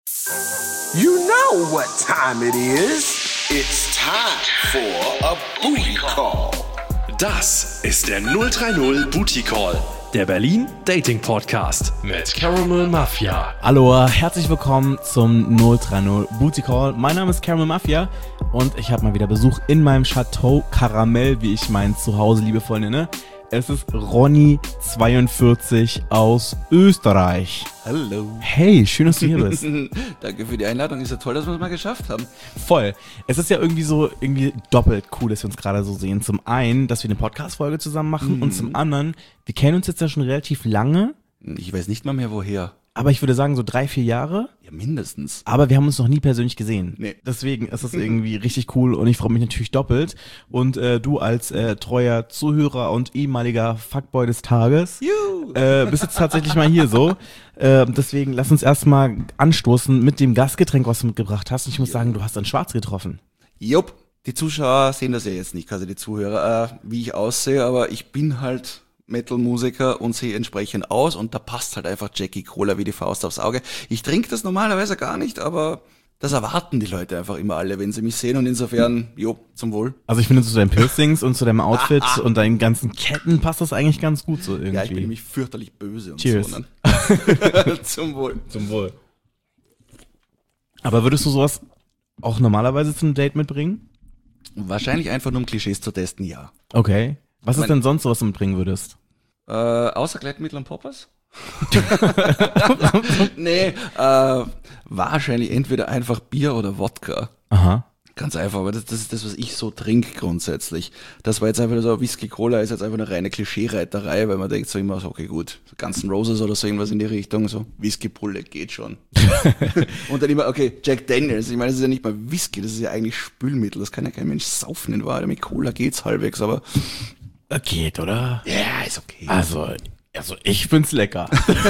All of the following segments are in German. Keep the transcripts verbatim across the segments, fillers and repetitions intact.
You know what time it is. It's time for a booty call. Das ist der null drei null Booty Call, der Berlin Dating Podcast mit Caramel Mafia. Hallo, herzlich willkommen zum null drei null Booty Call. Mein Name ist Caramel Mafia und ich habe mal wieder Besuch in meinem Chateau Caramel, wie ich mein Zuhause liebevoll nenne. Es ist Ronny zweiundvierzig aus Österreich. Hallo. Hey, schön, dass du hier bist. Danke für die Einladung. Ist ja toll, dass wir es mal geschafft haben. Voll. Es ist ja irgendwie so irgendwie doppelt cool, dass wir uns gerade so sehen. Zum einen, dass wir eine Podcast-Folge zusammen machen mhm. und zum anderen, wir kennen uns jetzt ja schon relativ lange. Ich weiß nicht mal mehr woher. Aber ich würde sagen so drei, vier Jahre. Ja, mindestens. Aber wir haben uns noch nie persönlich gesehen. Nee. Deswegen ist es irgendwie richtig cool und ich freue mich natürlich doppelt. Und äh, du als äh, treuer Zuhörer und ehemaliger Fuckboy des Tages äh, bist jetzt tatsächlich mal hier so. Äh, deswegen lass uns erstmal anstoßen mit dem Gastgetränk, was du mitgebracht hast. Und ich muss sagen, du hast dann Schwarz getroffen. Jupp. Die Zuschauer sehen das ja jetzt nicht, also die Zuhörer, äh, wie ich aussehe, aber ich bin halt Metal-Musiker und sehe entsprechend aus und da passt halt einfach Jackie Cola wie die Faust aufs Auge. Ich trinke das normalerweise gar nicht, aber das erwarten die Leute einfach immer alle, wenn sie mich sehen und insofern, jo, zum Wohl. Also ich finde, zu deinen Piercings und zu deinem Outfit und deinen ganzen Ketten passt das eigentlich ganz gut so irgendwie. Ja, ich bin nämlich fürchterlich böse und Cheers. so. Ne? Zum Wohl. Zum Wohl. Aber würdest du sowas auch normalerweise zu einem Date mitbringen? Wahrscheinlich einfach nur um Klischees zu testen, ja. Okay. Was Ich ist mein, denn sonst so, was du mitbringen würdest? Äh, außer Gleitmittel und Poppers? nee, äh, wahrscheinlich entweder einfach Bier oder Wodka. Aha. Ganz einfach, aber das, das ist das, was ich so trinke grundsätzlich. Das war jetzt einfach so, Whisky Cola ist jetzt einfach eine reine Klischee-Reiterei, weil man denkt so immer so, okay gut, so Guns N' Roses oder so irgendwas in die Richtung, so Whisky Pulle geht schon. Und dann immer, okay, Jack Daniels, ich meine, das ist ja nicht mal Whisky, das ist ja eigentlich Spülmittel, das kann ja kein Mensch saufen in Wahrheit, mit Cola geht's halbwegs, aber Geht, oder? ja, ist okay. Also, also ich find's lecker.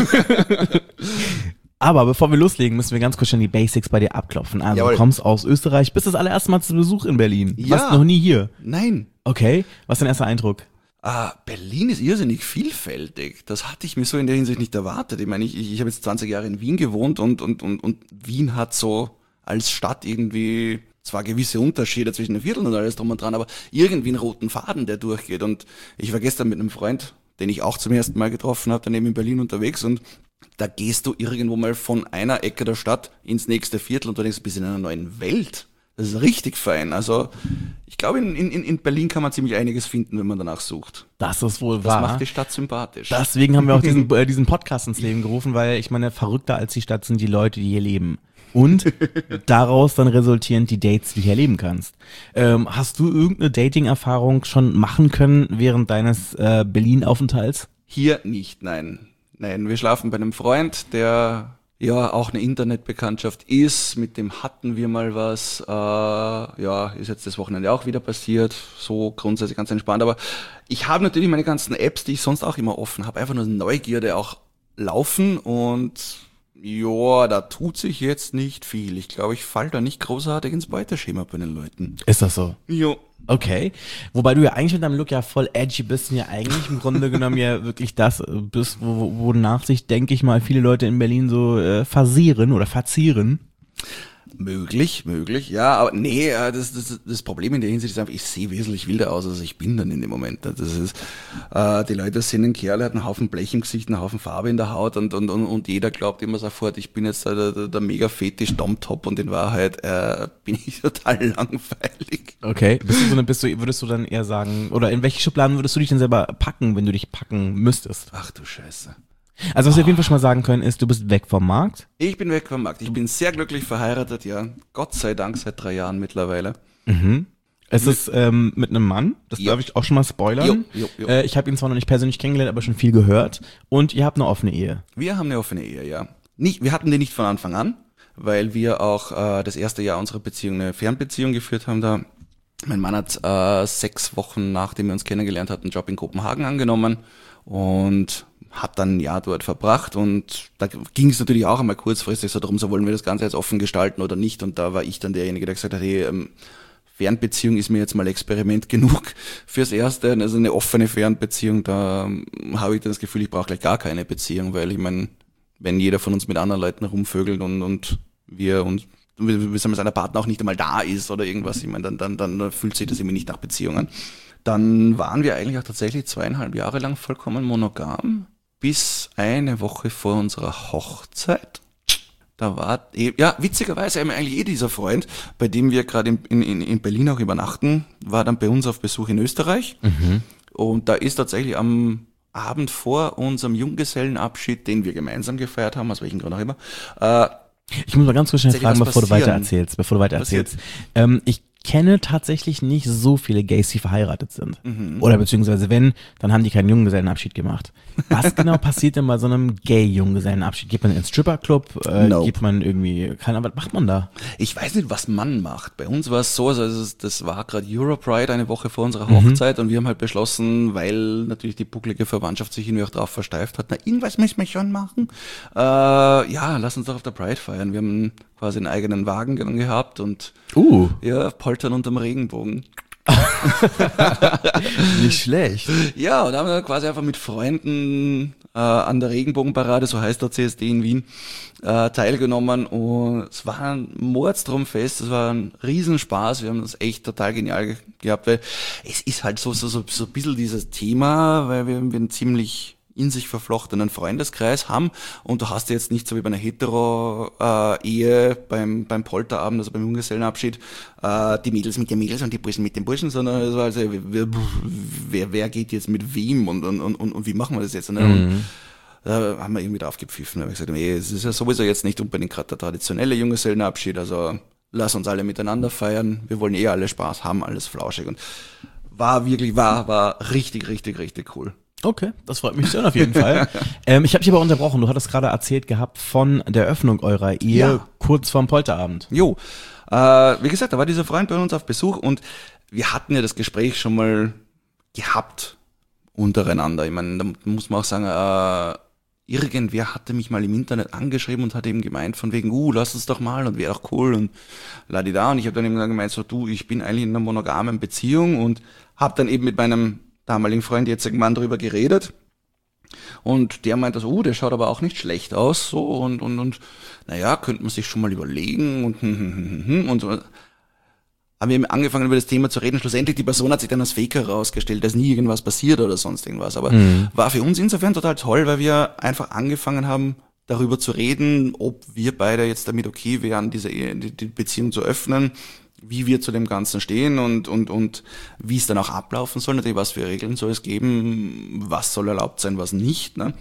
Aber bevor wir loslegen, müssen wir ganz kurz schon die Basics bei dir abklopfen. Also Jawohl. Du kommst aus Österreich, bist das allererste Mal zu Besuch in Berlin. Du Ja. warst noch nie hier. Nein. Okay, was ist dein erster Eindruck? Ah, Berlin ist irrsinnig vielfältig. Das hatte ich mir so in der Hinsicht nicht erwartet. Ich meine, ich, ich, ich habe jetzt zwanzig Jahre in Wien gewohnt und, und, und, und Wien hat so als Stadt irgendwie zwar gewisse Unterschiede zwischen den Vierteln und alles drum und dran, aber irgendwie einen roten Faden, der durchgeht. Und ich war gestern mit einem Freund, den ich auch zum ersten Mal getroffen habe, daneben in Berlin unterwegs und da gehst du irgendwo mal von einer Ecke der Stadt ins nächste Viertel und du denkst, du bist in einer neuen Welt. Das ist richtig fein. Also ich glaube, in, in, in Berlin kann man ziemlich einiges finden, wenn man danach sucht. Das ist wohl Das wahr. macht die Stadt sympathisch. Deswegen haben wir auch diesen, äh, diesen Podcast ins Leben gerufen, weil ich meine, verrückter als die Stadt sind die Leute, die hier leben. Und daraus dann resultierend die Dates, die du hier erleben kannst. Ähm, hast du irgendeine Dating-Erfahrung schon machen können während deines äh, Berlin-Aufenthalts? Hier nicht, nein. Nein, wir schlafen bei einem Freund, der ja auch eine Internetbekanntschaft ist. Mit dem hatten wir mal was. Äh, ja, ist jetzt das Wochenende auch wieder passiert. So grundsätzlich ganz entspannt. Aber ich habe natürlich meine ganzen Apps, die ich sonst auch immer offen habe, einfach nur Neugierde auch laufen und ja, da tut sich jetzt nicht viel. Ich glaube, ich falle da nicht großartig ins Beuteschema bei den Leuten. Ist das so? Jo. Okay. Wobei du ja eigentlich mit deinem Look ja voll edgy bist und ja eigentlich im Grunde genommen ja wirklich das bist, wo, wonach sich, denke ich mal, viele Leute in Berlin so äh, versieren oder verzieren. Möglich, möglich, ja, aber nee, äh, das, das, das Problem in der Hinsicht ist einfach, ich sehe wesentlich wilder aus, als ich bin dann in dem Moment. Das ist, äh, die Leute sehen einen Kerl, der hat einen Haufen Blech im Gesicht, einen Haufen Farbe in der Haut und, und, und, und jeder glaubt immer sofort, ich bin jetzt der, der, der mega fetisch Domtop und in Wahrheit äh, bin ich total langweilig. Okay. Bist du so eine, bist du, würdest du dann eher sagen, oder in welche Schubladen würdest du dich denn selber packen, wenn du dich packen müsstest? Ach du Scheiße. Also was wir auf jeden Fall schon mal sagen können, ist, du bist weg vom Markt. Ich bin weg vom Markt. Ich bin sehr glücklich verheiratet, ja. Gott sei Dank seit drei Jahren mittlerweile. Mhm. Es ist ähm, mit einem Mann, das Jo. darf ich auch schon mal spoilern. Jo, jo, jo. Äh, ich habe ihn zwar noch nicht persönlich kennengelernt, aber schon viel gehört. Und ihr habt eine offene Ehe. Wir haben eine offene Ehe, ja. Nicht, wir hatten die nicht von Anfang an, weil wir auch äh, das erste Jahr unserer Beziehung eine Fernbeziehung geführt haben. Da mein Mann hat äh, sechs Wochen nachdem wir uns kennengelernt hatten, einen Job in Kopenhagen angenommen und hat dann ein Jahr dort verbracht und da ging es natürlich auch einmal kurzfristig so darum, so wollen wir das Ganze jetzt offen gestalten oder nicht und da war ich dann derjenige, der gesagt hat, hey, ähm, Fernbeziehung ist mir jetzt mal Experiment genug fürs Erste, also eine offene Fernbeziehung, da ähm, habe ich dann das Gefühl, ich brauche gleich gar keine Beziehung, weil ich meine, wenn jeder von uns mit anderen Leuten rumvögelt und, und wir uns, wie sagen wir, seiner Partner auch nicht einmal da ist oder irgendwas, ich meine, dann, dann, dann fühlt sich das irgendwie nicht nach Beziehung an. Dann waren wir eigentlich auch tatsächlich zweieinhalb Jahre lang vollkommen monogam, bis eine Woche vor unserer Hochzeit. Da war, ja, witzigerweise eigentlich eh dieser Freund, bei dem wir gerade in, in, in Berlin auch übernachten, war dann bei uns auf Besuch in Österreich. Mhm. Und da ist tatsächlich am Abend vor unserem Junggesellenabschied, den wir gemeinsam gefeiert haben, aus welchen Grund auch immer. Äh, ich muss mal ganz kurz schnell fragen, bevor du weiter erzählst, bevor du weiter erzählst. Ähm, ich kenne tatsächlich nicht so viele Gays, die verheiratet sind. Mhm. Oder beziehungsweise wenn, dann haben die keinen Junggesellenabschied gemacht. Was genau passiert denn bei so einem Gay-Junggesellenabschied? Geht man ins Stripperclub? Äh, no. Geht man irgendwie, keine Ahnung, was macht man da? Ich weiß nicht, was man macht. Bei uns war es so, also das war gerade Europride eine Woche vor unserer Hochzeit mhm. und wir haben halt beschlossen, weil natürlich die bucklige Verwandtschaft sich irgendwie auch drauf versteift hat, na, irgendwas müssen wir schon machen. Äh, ja, lass uns doch auf der Pride feiern. Wir haben quasi einen eigenen Wagen gehabt und uh. ja, poltern unterm Regenbogen. Nicht schlecht. Ja, und haben dann quasi einfach mit Freunden äh, an der Regenbogenparade, so heißt der C S D in Wien, äh, teilgenommen und es war ein Mordstromfest, es war ein Riesenspaß, wir haben das echt total genial ge- gehabt, weil es ist halt so, so, so, so ein bisschen dieses Thema, weil wir, wir ein ziemlich in sich verflochtenen Freundeskreis haben und du hast jetzt nicht so wie bei einer Hetero-Ehe äh, beim beim Polterabend, also beim Junggesellenabschied, äh, die Mädels mit den Mädels und die Burschen mit den Burschen, sondern es war also, wer, wer, wer geht jetzt mit wem und, und, und, und wie machen wir das jetzt? Ne? Mhm. Und da haben wir irgendwie drauf gepfiffen, da haben wir gesagt, ey, es ist ja sowieso jetzt nicht unbedingt gerade der traditionelle Junggesellenabschied, also lass uns alle miteinander feiern, wir wollen eh alle Spaß haben, alles flauschig und war wirklich, war, war richtig, richtig, richtig cool. Okay, das freut mich sehr auf jeden Fall. Ähm, ich habe dich aber unterbrochen, du hattest gerade erzählt gehabt von der Öffnung eurer Ehe ja. kurz vorm Polterabend. Jo, äh, wie gesagt, da war dieser Freund bei uns auf Besuch und wir hatten ja das Gespräch schon mal gehabt untereinander. Ich meine, da muss man auch sagen, äh, irgendwer hatte mich mal im Internet angeschrieben und hat eben gemeint von wegen, uh, lass uns doch mal und wäre doch cool und ladida. Und ich habe dann eben gemeint, so du, ich bin eigentlich in einer monogamen Beziehung und habe dann eben mit meinem damaligen Freund, jetzigen Mann, drüber geredet. Und der meint also, oh, der schaut aber auch nicht schlecht aus, so, und, und, und, naja, könnte man sich schon mal überlegen, und, und, und, und, haben wir angefangen, über das Thema zu reden. Schlussendlich, die Person hat sich dann als Fake herausgestellt, da ist nie irgendwas passiert oder sonst irgendwas. Aber mhm. war für uns insofern total toll, weil wir einfach angefangen haben, darüber zu reden, ob wir beide jetzt damit okay wären, diese die, die Beziehung zu öffnen, wie wir zu dem Ganzen stehen und, und, und wie es dann auch ablaufen soll, natürlich, was für Regeln soll es geben, was soll erlaubt sein, was nicht, ne?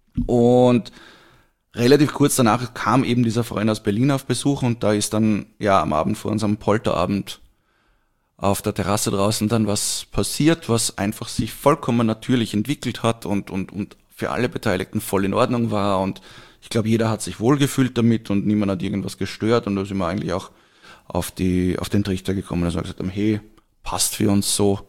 Und relativ kurz danach kam eben dieser Freund aus Berlin auf Besuch und da ist dann, ja, am Abend vor unserem Polterabend auf der Terrasse draußen dann was passiert, was einfach sich vollkommen natürlich entwickelt hat und, und, und für alle Beteiligten voll in Ordnung war und ich glaube, jeder hat sich wohlgefühlt damit und niemand hat irgendwas gestört und da sind wir eigentlich auch auf die, auf den Trichter gekommen, dass wir gesagt haben, hey, passt für uns so,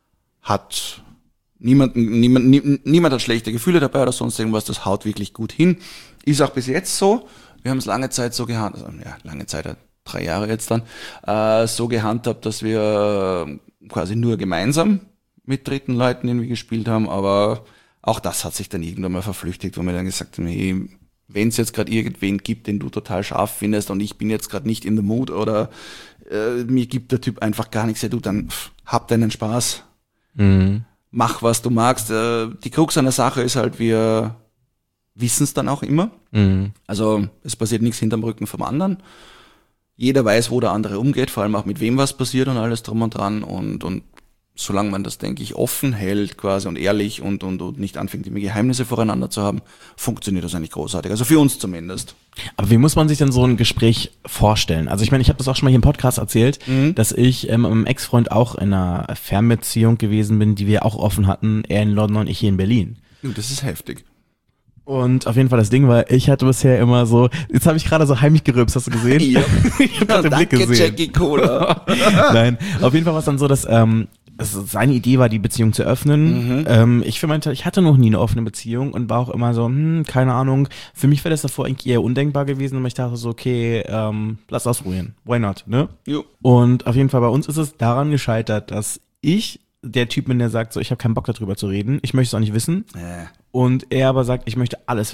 hat niemand, niemand, nie, niemand hat schlechte Gefühle dabei oder sonst irgendwas, das haut wirklich gut hin. Ist auch bis jetzt so. Wir haben es lange Zeit so gehandhabt, also, ja, lange Zeit, drei Jahre jetzt dann, äh, so gehandhabt, dass wir quasi nur gemeinsam mit dritten Leuten irgendwie gespielt haben, aber auch das hat sich dann irgendwann mal verflüchtigt, wo wir dann gesagt haben, hey, wenn es jetzt gerade irgendwen gibt, den du total scharf findest und ich bin jetzt gerade nicht in the mood oder äh, mir gibt der Typ einfach gar nichts, ja du, dann pff, hab deinen Spaß, mhm. mach was du magst. Äh, die Krux an der Sache ist halt, wir wissen es dann auch immer. Mhm. Also es passiert nichts hinterm Rücken vom anderen. Jeder weiß, wo der andere umgeht, vor allem auch mit wem was passiert und alles drum und dran und, und solange man das, denke ich, offen hält quasi und ehrlich und, und, und nicht anfängt, immer Geheimnisse voreinander zu haben, funktioniert das eigentlich großartig. Also für uns zumindest. Aber wie muss man sich denn so ein Gespräch vorstellen? Also ich meine, ich habe das auch schon mal hier im Podcast erzählt, mhm. dass ich ähm, mit einem Ex-Freund auch in einer Fernbeziehung gewesen bin, die wir auch offen hatten, er in London und ich hier in Berlin. Ja, das ist heftig. Und auf jeden Fall das Ding war, ich hatte bisher immer so, jetzt habe ich gerade so heimlich gerülpst, hast du gesehen? Ja. Ich habe gerade den Blick gesehen. Jackie Cola. Nein, auf jeden Fall war es dann so, dass ähm, also seine Idee war, die Beziehung zu öffnen. Mhm. Ähm, ich für meinen Teil, ich hatte noch nie eine offene Beziehung und war auch immer so, hm, keine Ahnung. Für mich wäre das davor eigentlich eher undenkbar gewesen, aber ich dachte so, okay, ähm, lass ausprobieren. Why not, ne? Jo. Und auf jeden Fall bei uns ist es daran gescheitert, dass ich der Typ bin, der sagt so, ich habe keinen Bock darüber zu reden, ich möchte es auch nicht wissen. Äh. Und er aber sagt, ich möchte alles wissen.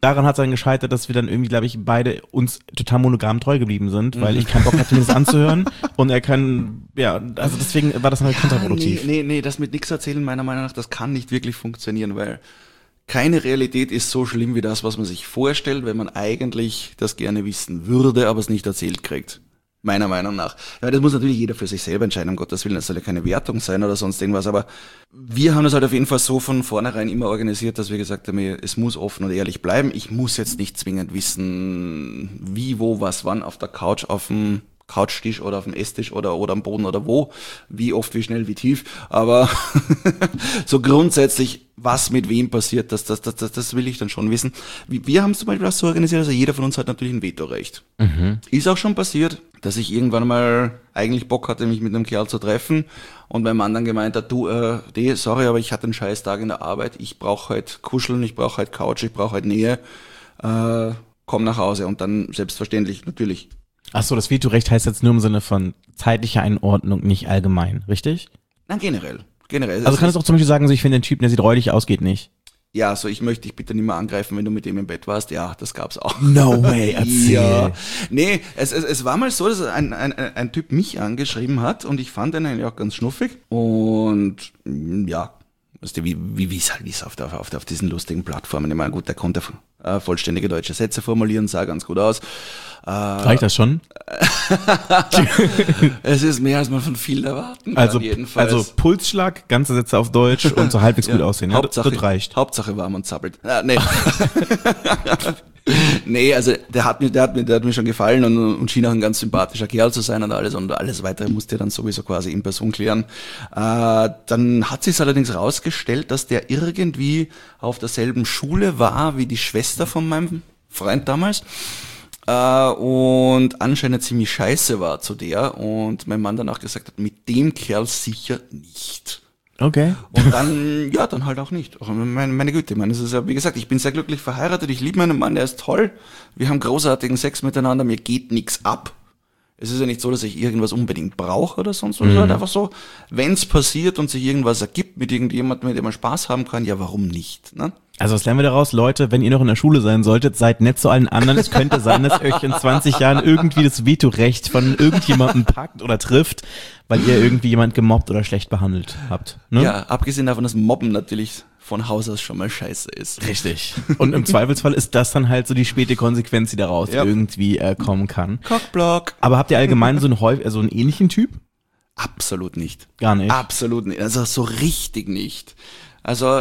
daran hat es dann gescheitert, dass wir dann irgendwie, glaube ich, beide uns total monogam treu geblieben sind, weil ich keinen Bock hatte, mir das anzuhören und er kann, ja, also deswegen war das halt kontraproduktiv. Nee, nee, nee, das mit nichts erzählen, meiner Meinung nach, das kann nicht wirklich funktionieren, weil keine Realität ist so schlimm wie das, was man sich vorstellt, wenn man eigentlich das gerne wissen würde, aber es nicht erzählt kriegt. Meiner Meinung nach. Ja, das muss natürlich jeder für sich selber entscheiden, um Gottes Willen, das soll ja keine Wertung sein oder sonst irgendwas, aber wir haben das halt auf jeden Fall so von vornherein immer organisiert, dass wir gesagt haben, es muss offen und ehrlich bleiben. Ich muss jetzt nicht zwingend wissen, wie, wo, was, wann, auf der Couch, auf dem Couchtisch oder auf dem Esstisch oder, oder am Boden oder wo, wie oft, wie schnell, wie tief, aber so grundsätzlich, was mit wem passiert, das, das, das, das, das will ich dann schon wissen. Wir haben es zum Beispiel auch so organisiert, also jeder von uns hat natürlich ein Vetorecht. Mhm. Ist auch schon passiert, dass ich irgendwann mal eigentlich Bock hatte, mich mit einem Kerl zu treffen und mein Mann dann gemeint hat, du, äh, die, sorry, aber ich hatte einen scheiß Tag in der Arbeit, ich brauche halt Kuscheln, ich brauche halt Couch, ich brauche halt Nähe, äh, komm nach Hause und dann selbstverständlich natürlich. Ach so, das Vetorecht heißt jetzt nur im Sinne von zeitlicher Einordnung, nicht allgemein, richtig? Nein, generell. generell. Also kann es auch zum Beispiel sagen, so ich finde den Typ, der sieht räudig aus, geht nicht. Ja, so ich möchte dich bitte nicht mehr angreifen, wenn du mit dem im Bett warst. Ja, das gab's auch. No way, erzähl. Ja. Nee, es, es, es war mal so, dass ein, ein, ein Typ mich angeschrieben hat und ich fand den eigentlich auch ganz schnuffig. Und ja, weißt du, wie wie wie es halt ist auf, der, auf, der, auf diesen lustigen Plattformen. Ich meine, gut, der konnte äh, vollständige deutsche Sätze formulieren, sah ganz gut aus. Äh, Reicht das schon? Es ist mehr, als man von vielen erwarten kann, also, jedenfalls. Also Pulsschlag, ganze Sätze auf Deutsch und so halbwegs ja, gut aussehen. Ja, Hauptsache, das reicht. Hauptsache warm und zappelt. Ah, nee. Nee, also der hat mir, der hat mir, der hat mir schon gefallen und, und schien auch ein ganz sympathischer Kerl zu sein und alles und alles weitere musste er dann sowieso quasi in Person klären. Äh, dann hat sich allerdings rausgestellt, dass der irgendwie auf derselben Schule war wie die Schwester von meinem Freund damals. Uh, und anscheinend ziemlich scheiße war zu der und mein Mann danach gesagt hat, mit dem Kerl sicher nicht. Okay. Und dann, ja, dann halt auch nicht. Meine, meine Güte, ich meine, es ist ja, wie gesagt, ich bin sehr glücklich verheiratet, ich liebe meinen Mann, er ist toll, wir haben großartigen Sex miteinander, mir geht nichts ab. Es ist ja nicht so, dass ich irgendwas unbedingt brauche oder sonst was. Mhm. Es ist halt einfach so, wenn es passiert und sich irgendwas ergibt mit irgendjemandem, mit dem man Spaß haben kann, ja, warum nicht, ne? Also was lernen wir daraus? Leute, wenn ihr noch in der Schule sein solltet, seid nett zu allen anderen. Es könnte sein, dass euch in zwanzig Jahren irgendwie das Vetorecht von irgendjemandem packt oder trifft, weil ihr irgendwie jemand gemobbt oder schlecht behandelt habt. Ne? Ja, abgesehen davon, dass Mobben natürlich von Haus aus schon mal scheiße ist. Richtig. Und im Zweifelsfall ist das dann halt so die späte Konsequenz, die daraus ja. irgendwie äh, kommen kann. Cockblock. Aber habt ihr allgemein so einen, häufig, also einen ähnlichen Typ? Absolut nicht. Gar nicht? Absolut nicht. Also so richtig nicht. Also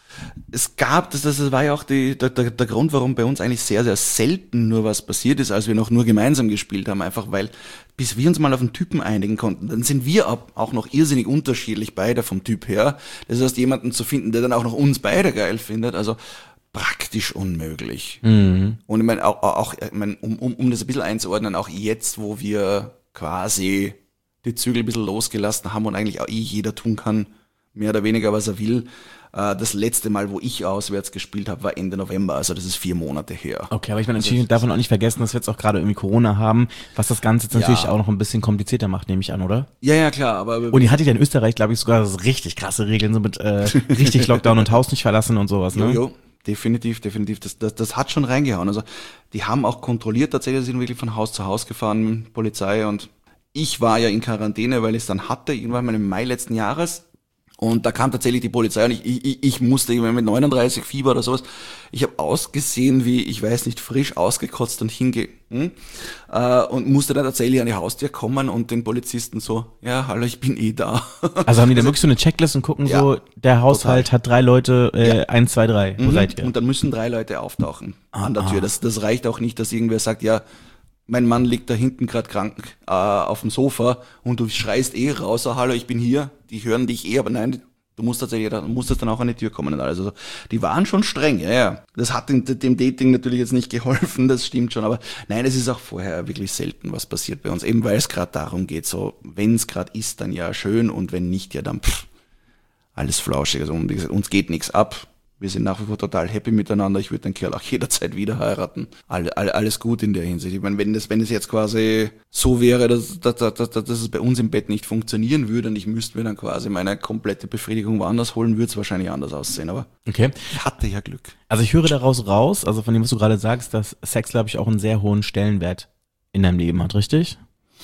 es gab, das, das war ja auch die, der, der, der Grund, warum bei uns eigentlich sehr, sehr selten nur was passiert ist, als wir noch nur gemeinsam gespielt haben, einfach weil, bis wir uns mal auf einen Typen einigen konnten, dann sind wir auch noch irrsinnig unterschiedlich beide vom Typ her. Das heißt, jemanden zu finden, der dann auch noch uns beide geil findet, also praktisch unmöglich. Mhm. Und ich meine, auch, auch ich meine, um, um, um das ein bisschen einzuordnen, auch jetzt, wo wir quasi die Zügel ein bisschen losgelassen haben und eigentlich auch eh jeder tun kann, mehr oder weniger, was er will. Das letzte Mal, wo ich auswärts gespielt habe, war Ende November, also das ist vier Monate her. Okay, aber ich meine, natürlich darf man auch nicht vergessen, dass wir jetzt auch gerade irgendwie Corona haben, was das Ganze jetzt natürlich ja. auch noch ein bisschen komplizierter macht, nehme ich an, oder? Ja, ja, klar. Aber und die hatte ja in Österreich, glaube ich, sogar so richtig krasse Regeln, so mit äh, richtig Lockdown und Haus nicht verlassen und sowas, ne? Jo, jo. Definitiv, definitiv. Das, das, das hat schon reingehauen. Also die haben auch kontrolliert, tatsächlich sind wirklich von Haus zu Haus gefahren, Polizei, und ich war ja in Quarantäne, weil ich es dann hatte, irgendwann mal im Mai letzten Jahres. Und da kam tatsächlich die Polizei und ich, ich, ich musste mit neununddreißig Fieber oder sowas, ich habe ausgesehen wie, ich weiß nicht, frisch ausgekotzt und hinge hm? äh, und musste dann tatsächlich an die Haustür kommen und den Polizisten so, ja, hallo, ich bin eh da. Also haben die da wirklich so eine Checklist und gucken ja, so, der Haushalt total. Hat drei Leute, äh, ja. eins, zwei, drei, wo mhm. seid ihr? Und dann müssen drei Leute auftauchen ah, an der Tür. Das, das reicht auch nicht, dass irgendwer sagt, ja, mein Mann liegt da hinten gerade krank äh, auf dem Sofa und du schreist eh raus, oh, hallo, ich bin hier, die hören dich eh, aber nein, du musst tatsächlich, du musstest dann auch an die Tür kommen und alles. Also die waren schon streng, ja, ja. Das hat dem, dem Dating natürlich jetzt nicht geholfen, das stimmt schon, aber nein, es ist auch vorher wirklich selten was passiert bei uns, eben weil es gerade darum geht, so, wenn es gerade ist, dann ja schön und wenn nicht, ja dann pff, alles flauschig. Also wie gesagt, uns geht nichts ab. Wir sind nach wie vor total happy miteinander. Ich würde den Kerl auch jederzeit wieder heiraten. All, all, alles gut in der Hinsicht. Ich meine, wenn das, wenn es jetzt quasi so wäre, dass, dass, dass, dass, dass es bei uns im Bett nicht funktionieren würde und ich müsste mir dann quasi meine komplette Befriedigung woanders holen, würde es wahrscheinlich anders aussehen. Aber Okay. ich hatte ja Glück. Also ich höre daraus raus, also von dem, was du gerade sagst, dass Sex, glaube ich, auch einen sehr hohen Stellenwert in deinem Leben hat, richtig?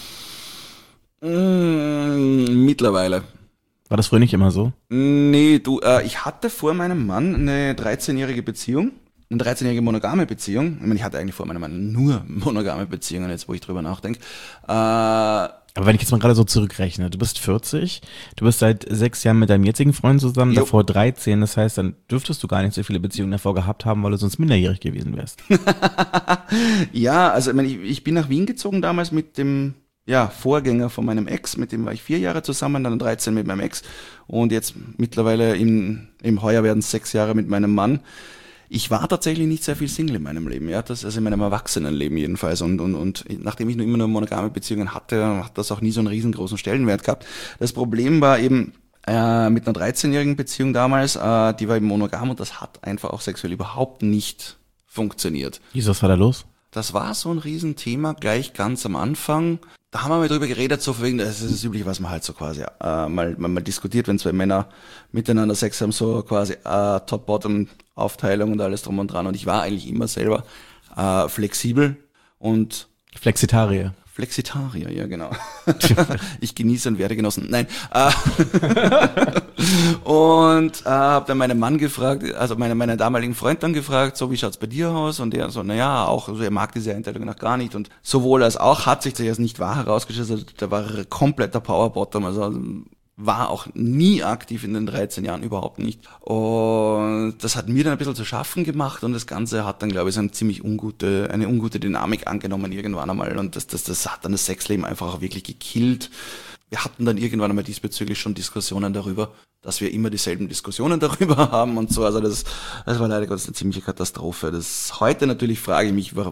Mm, mittlerweile. War das früher nicht immer so? Nee, du, äh, ich hatte vor meinem Mann eine dreizehnjährige Beziehung, eine dreizehnjährige monogame Beziehung. Ich meine, ich hatte eigentlich vor meinem Mann nur monogame Beziehungen, jetzt wo ich drüber nachdenke. Äh, Aber wenn ich jetzt mal gerade so zurückrechne, du bist vierzig, du bist seit sechs Jahren mit deinem jetzigen Freund zusammen, Jo. davor dreizehn, das heißt, dann dürftest du gar nicht so viele Beziehungen davor gehabt haben, weil du sonst minderjährig gewesen wärst. ja, also ich, meine, ich, ich bin nach Wien gezogen damals mit dem ja, Vorgänger von meinem Ex, mit dem war ich vier Jahre zusammen, dann dreizehn mit meinem Ex und jetzt mittlerweile im, im Heuer werden es sechs Jahre mit meinem Mann. Ich war tatsächlich nicht sehr viel Single in meinem Leben, ja, das, also in meinem Erwachsenenleben jedenfalls und, und, und nachdem ich nur immer nur monogame Beziehungen hatte, hat das auch nie so einen riesengroßen Stellenwert gehabt. Das Problem war eben, äh, mit einer dreizehnjährigen Beziehung damals, äh, die war eben monogam und das hat einfach auch sexuell überhaupt nicht funktioniert. Wieso, was war da los? Das war so ein Riesenthema gleich ganz am Anfang. Da haben wir mal drüber geredet, so wegen, das ist das Übliche, was man halt so quasi äh, mal, mal, mal diskutiert, wenn zwei Männer miteinander Sex haben, so quasi äh, Top-Bottom-Aufteilung und alles drum und dran. Und ich war eigentlich immer selber äh, flexibel und Flexitarier. Flexitarier, ja genau. Ich genieße und werde genossen. Nein. Äh, und äh, habe dann meinen Mann gefragt, also meine, meinen damaligen Freund dann gefragt, so wie schaut's bei dir aus? Und er so, naja, auch, also er mag diese Einteilung noch gar nicht. Und sowohl als auch hat sich das jetzt nicht wahr herausgestellt, also der war kompletter Powerbottom, also war auch nie aktiv in den dreizehn Jahren, überhaupt nicht. Und das hat mir dann ein bisschen zu schaffen gemacht und das Ganze hat dann, glaube ich, so eine ziemlich ungute, eine ungute Dynamik angenommen irgendwann einmal und das, das, das hat dann das Sexleben einfach auch wirklich gekillt. Wir hatten dann irgendwann einmal diesbezüglich schon Diskussionen darüber, dass wir immer dieselben Diskussionen darüber haben und so. Also das, das war leider Gottes eine ziemliche Katastrophe. Das heute natürlich frage ich mich,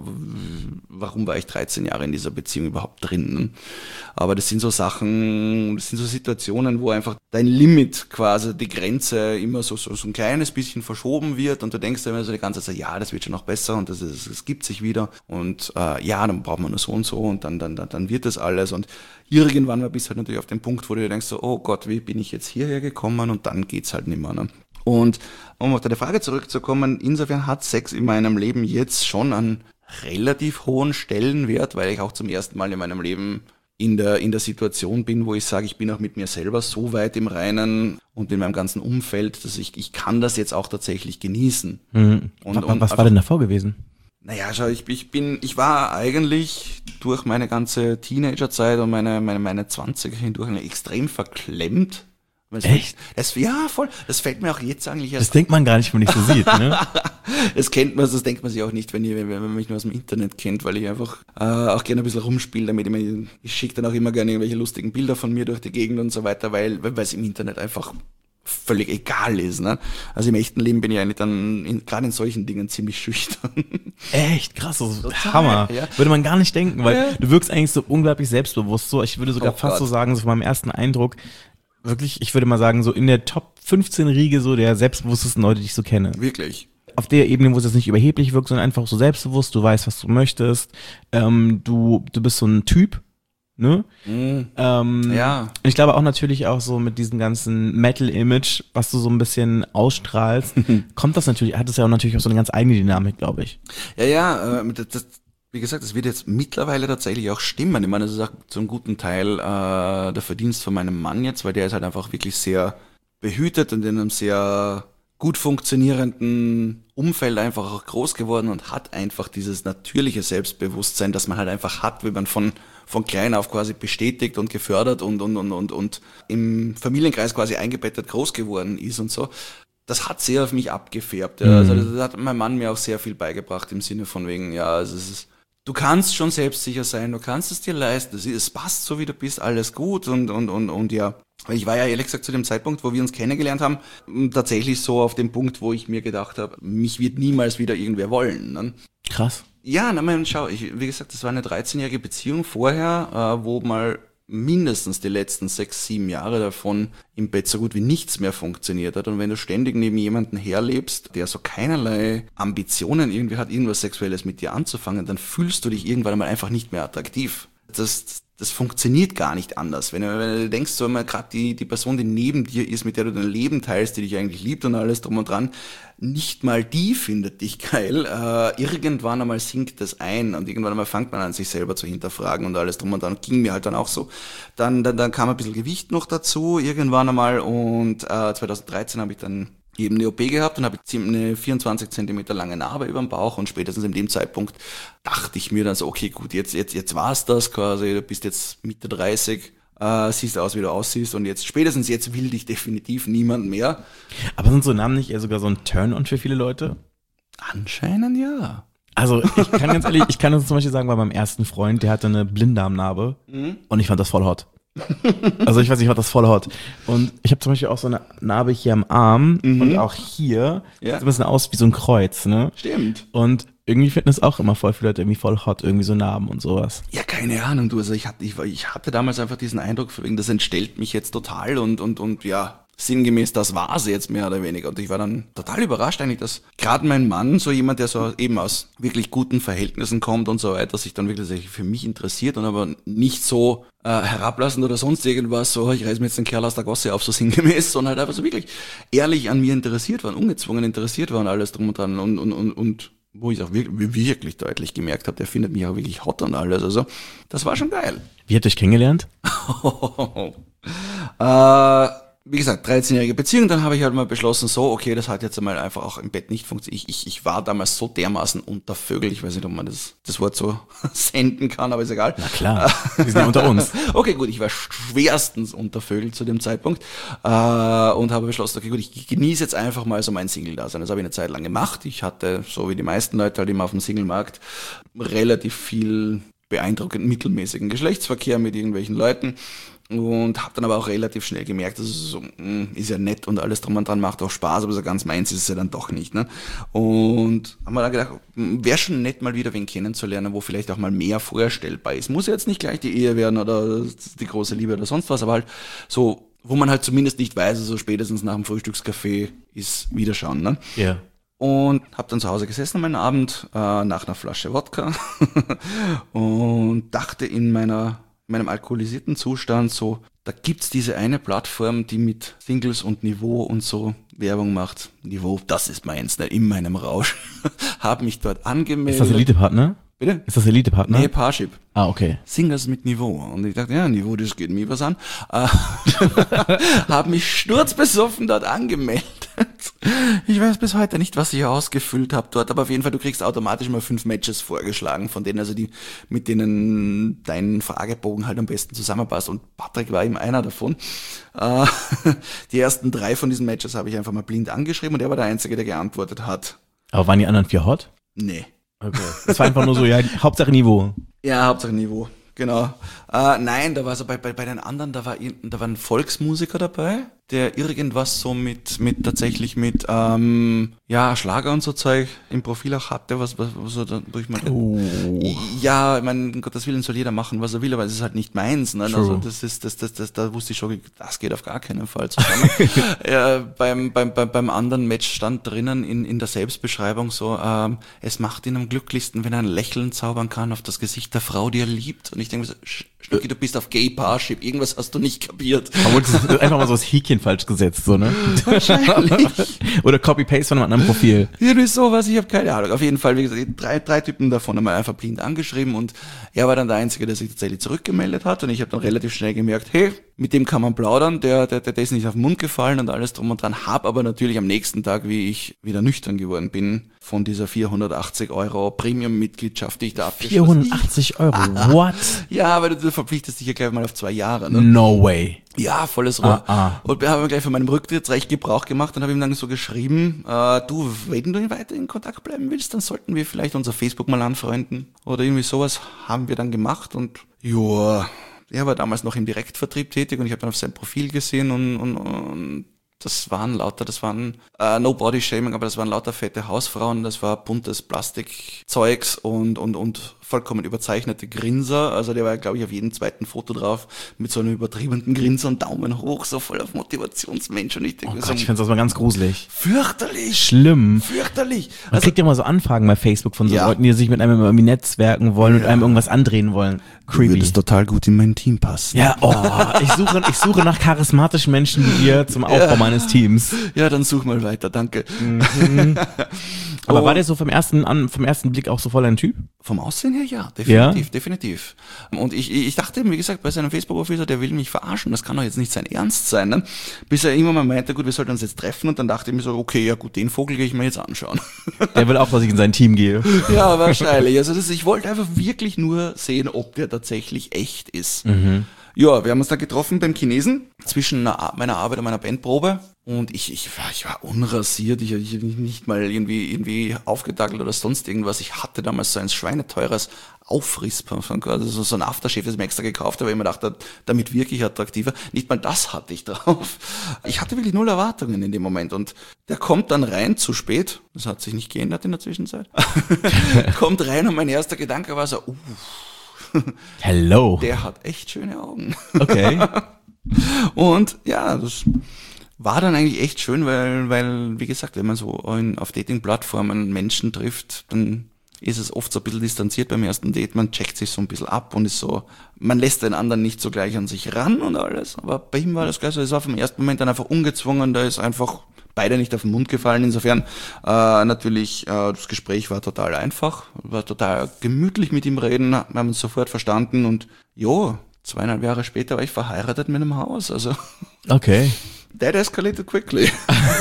warum war ich dreizehn Jahre in dieser Beziehung überhaupt drin? Aber das sind so Sachen, das sind so Situationen, wo einfach dein Limit quasi, die Grenze immer so, so, so ein kleines bisschen verschoben wird und du denkst immer so die ganze Zeit, ja, das wird schon noch besser und das, ist, das gibt sich wieder und äh, ja, dann braucht man nur so und so und dann, dann, dann, dann wird das alles und irgendwann mal bist du halt natürlich auf dem Punkt, wo du dir denkst so, oh Gott, wie bin ich jetzt hierher gekommen und dann geht's halt nicht mehr. Ne? Und um auf deine Frage zurückzukommen, insofern hat Sex in meinem Leben jetzt schon einen relativ hohen Stellenwert, weil ich auch zum ersten Mal in meinem Leben in der, in der Situation bin, wo ich sage, ich bin auch mit mir selber so weit im Reinen und in meinem ganzen Umfeld, dass ich, ich kann das jetzt auch tatsächlich genießen. Mhm. Und, was und was war denn davor gewesen? Naja, schau, ich, ich bin, ich war eigentlich durch meine ganze Teenagerzeit und meine, meine, meine zwanziger hindurch extrem verklemmt. Echt? Das, ja, voll. Das fällt mir auch jetzt eigentlich Das erst. denkt man gar nicht, wenn man dich so sieht, ne? Das kennt man, das denkt man sich auch nicht, wenn, ich, wenn, wenn man mich nur aus dem Internet kennt, weil ich einfach äh, auch gerne ein bisschen rumspiele damit. Ich, meine, ich schicke dann auch immer gerne irgendwelche lustigen Bilder von mir durch die Gegend und so weiter, weil weil es im Internet einfach völlig egal ist. Ne? Also im echten Leben bin ich eigentlich dann in, gerade in solchen Dingen ziemlich schüchtern. Echt krass, das ist Total, Hammer. ja. Würde man gar nicht denken, weil Ja. du wirkst eigentlich so unglaublich selbstbewusst. So, ich würde sogar Oh fast Gott. so sagen, so von meinem ersten Eindruck, wirklich, ich würde mal sagen, so in der Top fünfzehn Riege so der selbstbewusstesten Leute, die ich so kenne. Wirklich. Auf der Ebene, wo es jetzt nicht überheblich wirkt, sondern einfach so selbstbewusst, du weißt, was du möchtest, ähm, du, du bist so ein Typ, ne? Mhm. Ähm, Ja. Und ich glaube auch natürlich auch so mit diesem ganzen Metal-Image, was du so ein bisschen ausstrahlst, kommt das natürlich, hat es ja auch natürlich auch so eine ganz eigene Dynamik, glaube ich. Ja, ja, äh, das, das, wie gesagt, das wird jetzt mittlerweile tatsächlich auch stimmen. Ich meine, das ist auch zum guten Teil äh, der Verdienst von meinem Mann jetzt, weil der ist halt einfach wirklich sehr behütet und in einem sehr gut funktionierenden Umfeld einfach auch groß geworden und hat einfach dieses natürliche Selbstbewusstsein, das man halt einfach hat, wenn man von von klein auf quasi bestätigt und gefördert und und und und und im Familienkreis quasi eingebettet groß geworden ist und so. Das hat sehr auf mich abgefärbt. Ja. Also das hat mein Mann mir auch sehr viel beigebracht im Sinne von wegen, ja, also es ist, du kannst schon selbstsicher sein, du kannst es dir leisten, es, es passt so wie du bist, alles gut und und und und ja. Ich war ja ehrlich gesagt zu dem Zeitpunkt, wo wir uns kennengelernt haben, tatsächlich so auf dem Punkt, wo ich mir gedacht habe, mich wird niemals wieder irgendwer wollen. Ne? Krass. Ja, na man, schau, ich, wie gesagt, das war eine dreizehnjährige Beziehung vorher, äh, wo mal mindestens die letzten sechs, sieben Jahre davon im Bett so gut wie nichts mehr funktioniert hat. Und wenn du ständig neben jemanden herlebst, der so keinerlei Ambitionen irgendwie hat, irgendwas Sexuelles mit dir anzufangen, dann fühlst du dich irgendwann einmal einfach nicht mehr attraktiv. Das, das funktioniert gar nicht anders. Wenn du, wenn du denkst, so immer gerade die, die Person, die neben dir ist, mit der du dein Leben teilst, die dich eigentlich liebt und alles drum und dran, nicht mal die findet dich geil. Äh, irgendwann einmal sinkt das ein und irgendwann einmal fängt man an, sich selber zu hinterfragen und alles drum und dran. Ging mir halt dann auch so. Dann, dann, dann kam ein bisschen Gewicht noch dazu, irgendwann einmal, und äh, zweitausenddreizehn habe ich dann eben eine O P gehabt und habe eine vierundzwanzig Zentimeter lange Narbe über dem Bauch, und spätestens in dem Zeitpunkt dachte ich mir dann so, okay, gut, jetzt jetzt jetzt war's das quasi, du bist jetzt Mitte dreißig, äh, siehst aus, wie du aussiehst, und jetzt, spätestens jetzt will dich definitiv niemand mehr. Aber sind so Namen nicht eher sogar so ein Turn-on für viele Leute? Anscheinend ja. Also ich kann ganz ehrlich, ich kann uns zum Beispiel sagen, bei meinem ersten Freund, der hatte eine Blinddarmnarbe mhm. und ich fand das voll hot. Also ich weiß nicht, ich fand das voll hot. Und ich habe zum Beispiel auch so eine Narbe hier am Arm mhm. und auch hier. Ja. Sieht ein bisschen aus wie so ein Kreuz, ne? Stimmt. Und irgendwie finden es auch immer voll viele Leute irgendwie voll hot, irgendwie so Narben und sowas. Ja, keine Ahnung, du. Also ich hatte, ich, ich hatte damals einfach diesen Eindruck, das entstellt mich jetzt total, und, und, und ja, sinngemäß, das war sie jetzt mehr oder weniger. Und ich war dann total überrascht eigentlich, dass gerade mein Mann, so jemand, der so eben aus wirklich guten Verhältnissen kommt und so weiter, sich dann wirklich für mich interessiert und aber nicht so äh, herablassend oder sonst irgendwas, so ich reiß mir jetzt den Kerl aus der Gosse auf, so sinngemäß, sondern halt einfach so wirklich ehrlich an mir interessiert war, ungezwungen interessiert war und alles drum und dran, und, und, und, und wo ich auch wirklich, wirklich deutlich gemerkt habe, der findet mich auch wirklich hot und alles. Also das war schon geil. Wie habt ihr euch kennengelernt? äh... Wie gesagt, dreizehnjährige Beziehung, dann habe ich halt mal beschlossen, so, okay, das hat jetzt einmal einfach auch im Bett nicht funktioniert. Ich, ich, ich war damals so dermaßen unter Vögel, ich weiß nicht, ob man das, das Wort so senden kann, aber ist egal. Na klar, wir sind ja unter uns. Okay, gut, ich war schwerstens unter Vögel zu dem Zeitpunkt äh, und habe beschlossen, okay, gut, ich genieße jetzt einfach mal so mein Single-Dasein. Das habe ich eine Zeit lang gemacht. Ich hatte, so wie die meisten Leute halt immer auf dem Single-Markt, relativ viel beeindruckend mittelmäßigen Geschlechtsverkehr mit irgendwelchen Leuten. Und habe dann aber auch relativ schnell gemerkt, dass es so, mh, ist ja nett und alles drum und dran, macht auch Spaß, aber so ganz meins ist es ja dann doch nicht. Ne? Und haben wir dann gedacht, wäre schon nett, mal wieder wen kennenzulernen, wo vielleicht auch mal mehr vorstellbar ist. Muss ja jetzt nicht gleich die Ehe werden oder die große Liebe oder sonst was, aber halt so, wo man halt zumindest nicht weiß, also spätestens nach dem Frühstückskaffee ist Wiederschauen. Ne? Ja. Und habe dann zu Hause gesessen an meinem Abend äh, nach einer Flasche Wodka und dachte in meiner in meinem alkoholisierten Zustand so, da gibt's diese eine Plattform, die mit Singles und Niveau und so Werbung macht. Niveau, das ist meins, ne, in meinem Rausch. Hab mich dort angemeldet. Ist das Elite-Partner? Bitte? Ist das Elite-Partner? Nee, Parship. Ah, okay. Singles mit Niveau. Und ich dachte, ja, Niveau, das geht mir was an. Äh, hab mich sturzbesoffen dort angemeldet. Ich weiß bis heute nicht, was ich ausgefüllt habe dort, aber auf jeden Fall, du kriegst automatisch mal fünf Matches vorgeschlagen, von denen also die, mit denen dein Fragebogen halt am besten zusammenpasst. Und Patrick war eben einer davon. Äh, die ersten drei von diesen Matches habe ich einfach mal blind angeschrieben und er war der Einzige, der geantwortet hat. Aber waren die anderen vier hot? Nee. Okay. Das war einfach nur so, ja, Hauptsache Niveau. Ja, Hauptsache Niveau, genau. Äh, nein, da war so bei, bei, bei den anderen, da war, da war ein Volksmusiker dabei, der irgendwas so mit, mit tatsächlich mit, ähm, ja, Schlager und so Zeug im Profil auch hatte, was, was, was so durch mein, oh. Ja, ich meine, um Gottes Willen soll jeder machen, was er will, aber es ist halt nicht meins, ne? Also das ist, das, das, das, da wusste ich schon, das geht auf gar keinen Fall zusammen. ja, beim, beim, beim, beim anderen Match stand drinnen in, in der Selbstbeschreibung so, ähm, es macht ihn am glücklichsten, wenn er ein Lächeln zaubern kann auf das Gesicht der Frau, die er liebt. Und ich denke mir so, Stücki, du bist auf Gay Parship, irgendwas hast du nicht kapiert. Aber das ist einfach mal so das Häkchen falsch gesetzt, so, ne? Wahrscheinlich. Oder Copy-Paste von einem anderen Profil. Irgendwie sowas, ich habe keine Ahnung. Auf jeden Fall, wie gesagt, drei, drei Typen davon haben wir einfach blind angeschrieben und er war dann der Einzige, der sich tatsächlich zurückgemeldet hat und ich habe dann relativ schnell gemerkt, hey, mit dem kann man plaudern, der, der, der, der ist nicht auf den Mund gefallen und alles drum und dran, hab aber natürlich am nächsten Tag, wie ich wieder nüchtern geworden bin, von dieser vierhundertachtzig Euro Premium-Mitgliedschaft, die ich da abgeschlossen habe. vierhundertachtzig Euro, what? Ja, weil du, du verpflichtest dich ja gleich mal auf zwei Jahre, ne? No way. Ja, volles Rohr. Ah, ah. Und wir haben gleich von meinem Rücktrittsrecht Gebrauch gemacht und habe ihm dann so geschrieben, äh, du, wenn du weiter in Kontakt bleiben willst, dann sollten wir vielleicht unser Facebook mal anfreunden oder irgendwie sowas haben wir dann gemacht und joa, er war damals noch im Direktvertrieb tätig und ich habe dann auf sein Profil gesehen und, und, und das waren lauter, das waren äh, no body shaming, aber das waren lauter fette Hausfrauen, das war buntes Plastikzeugs und, und, und vollkommen überzeichnete Grinser. Also der war, glaube ich, auf jedem zweiten Foto drauf mit so einem übertriebenen Grinser und Daumen hoch, so voll auf Motivationsmensch. Und ich denke Oh mir Gott, so, ich find's das mal ganz gruselig. fürchterlich. Schlimm. Fürchterlich. Man Also, kriegt ja mal so Anfragen bei Facebook von so Ja. Leuten, die sich mit einem irgendwie netzwerken wollen und einem irgendwas andrehen wollen. du Creepy. würdest total gut in mein Team passen. Ja, oh, ich suche, ich suche nach charismatischen Menschen wie ihr zum Aufbau Ja. meines Teams. Ja, dann such mal weiter, danke. Aber Oh. war der so vom ersten an, vom ersten Blick auch so voll ein Typ? Vom Aussehen her, ja, definitiv, definitiv. Und ich, ich dachte eben, wie gesagt, bei seinem Facebook-Profil, der will mich verarschen, das kann doch jetzt nicht sein Ernst sein, ne? Bis er irgendwann mal meinte, gut, wir sollten uns jetzt treffen, und dann dachte ich mir so, okay, ja gut, den Vogel gehe ich mir jetzt anschauen. Der will auch, dass ich in sein Team gehe. Ja, wahrscheinlich. Also das, ich wollte einfach wirklich nur sehen, ob der tatsächlich echt ist. Ja, wir haben uns da getroffen beim Chinesen zwischen einer, meiner Arbeit und meiner Bandprobe. Und ich, ich, war, ich war unrasiert, ich habe nicht mal irgendwie, irgendwie aufgedackelt oder sonst irgendwas. Ich hatte damals so ein schweineteures Auffrissparfum, also so ein Aftershave, das ich mir extra gekauft habe, weil ich mir dachte, damit wirklich attraktiver. Nicht mal das hatte ich drauf. Ich hatte wirklich null Erwartungen in dem Moment. Und der kommt dann rein, zu spät. Das hat sich nicht geändert in der Zwischenzeit. Kommt rein und mein erster Gedanke war so, uh, Hello. der hat echt schöne Augen. Okay. Und ja, das war dann eigentlich echt schön, weil, weil wie gesagt, wenn man so in, auf Dating-Plattformen Menschen trifft, dann ist es oft so ein bisschen distanziert beim ersten Date. Man checkt sich so ein bisschen ab und ist so, man lässt den anderen nicht so gleich an sich ran und alles. Aber bei ihm war das gleich so, es war vom ersten Moment dann einfach ungezwungen, da ist einfach beide nicht auf den Mund gefallen. Insofern äh, natürlich, äh, das Gespräch war total einfach, war total gemütlich mit ihm reden, wir haben uns sofort verstanden und jo, zweieinhalb Jahre später war ich verheiratet mit einem Haus, also Okay. that escalated quickly.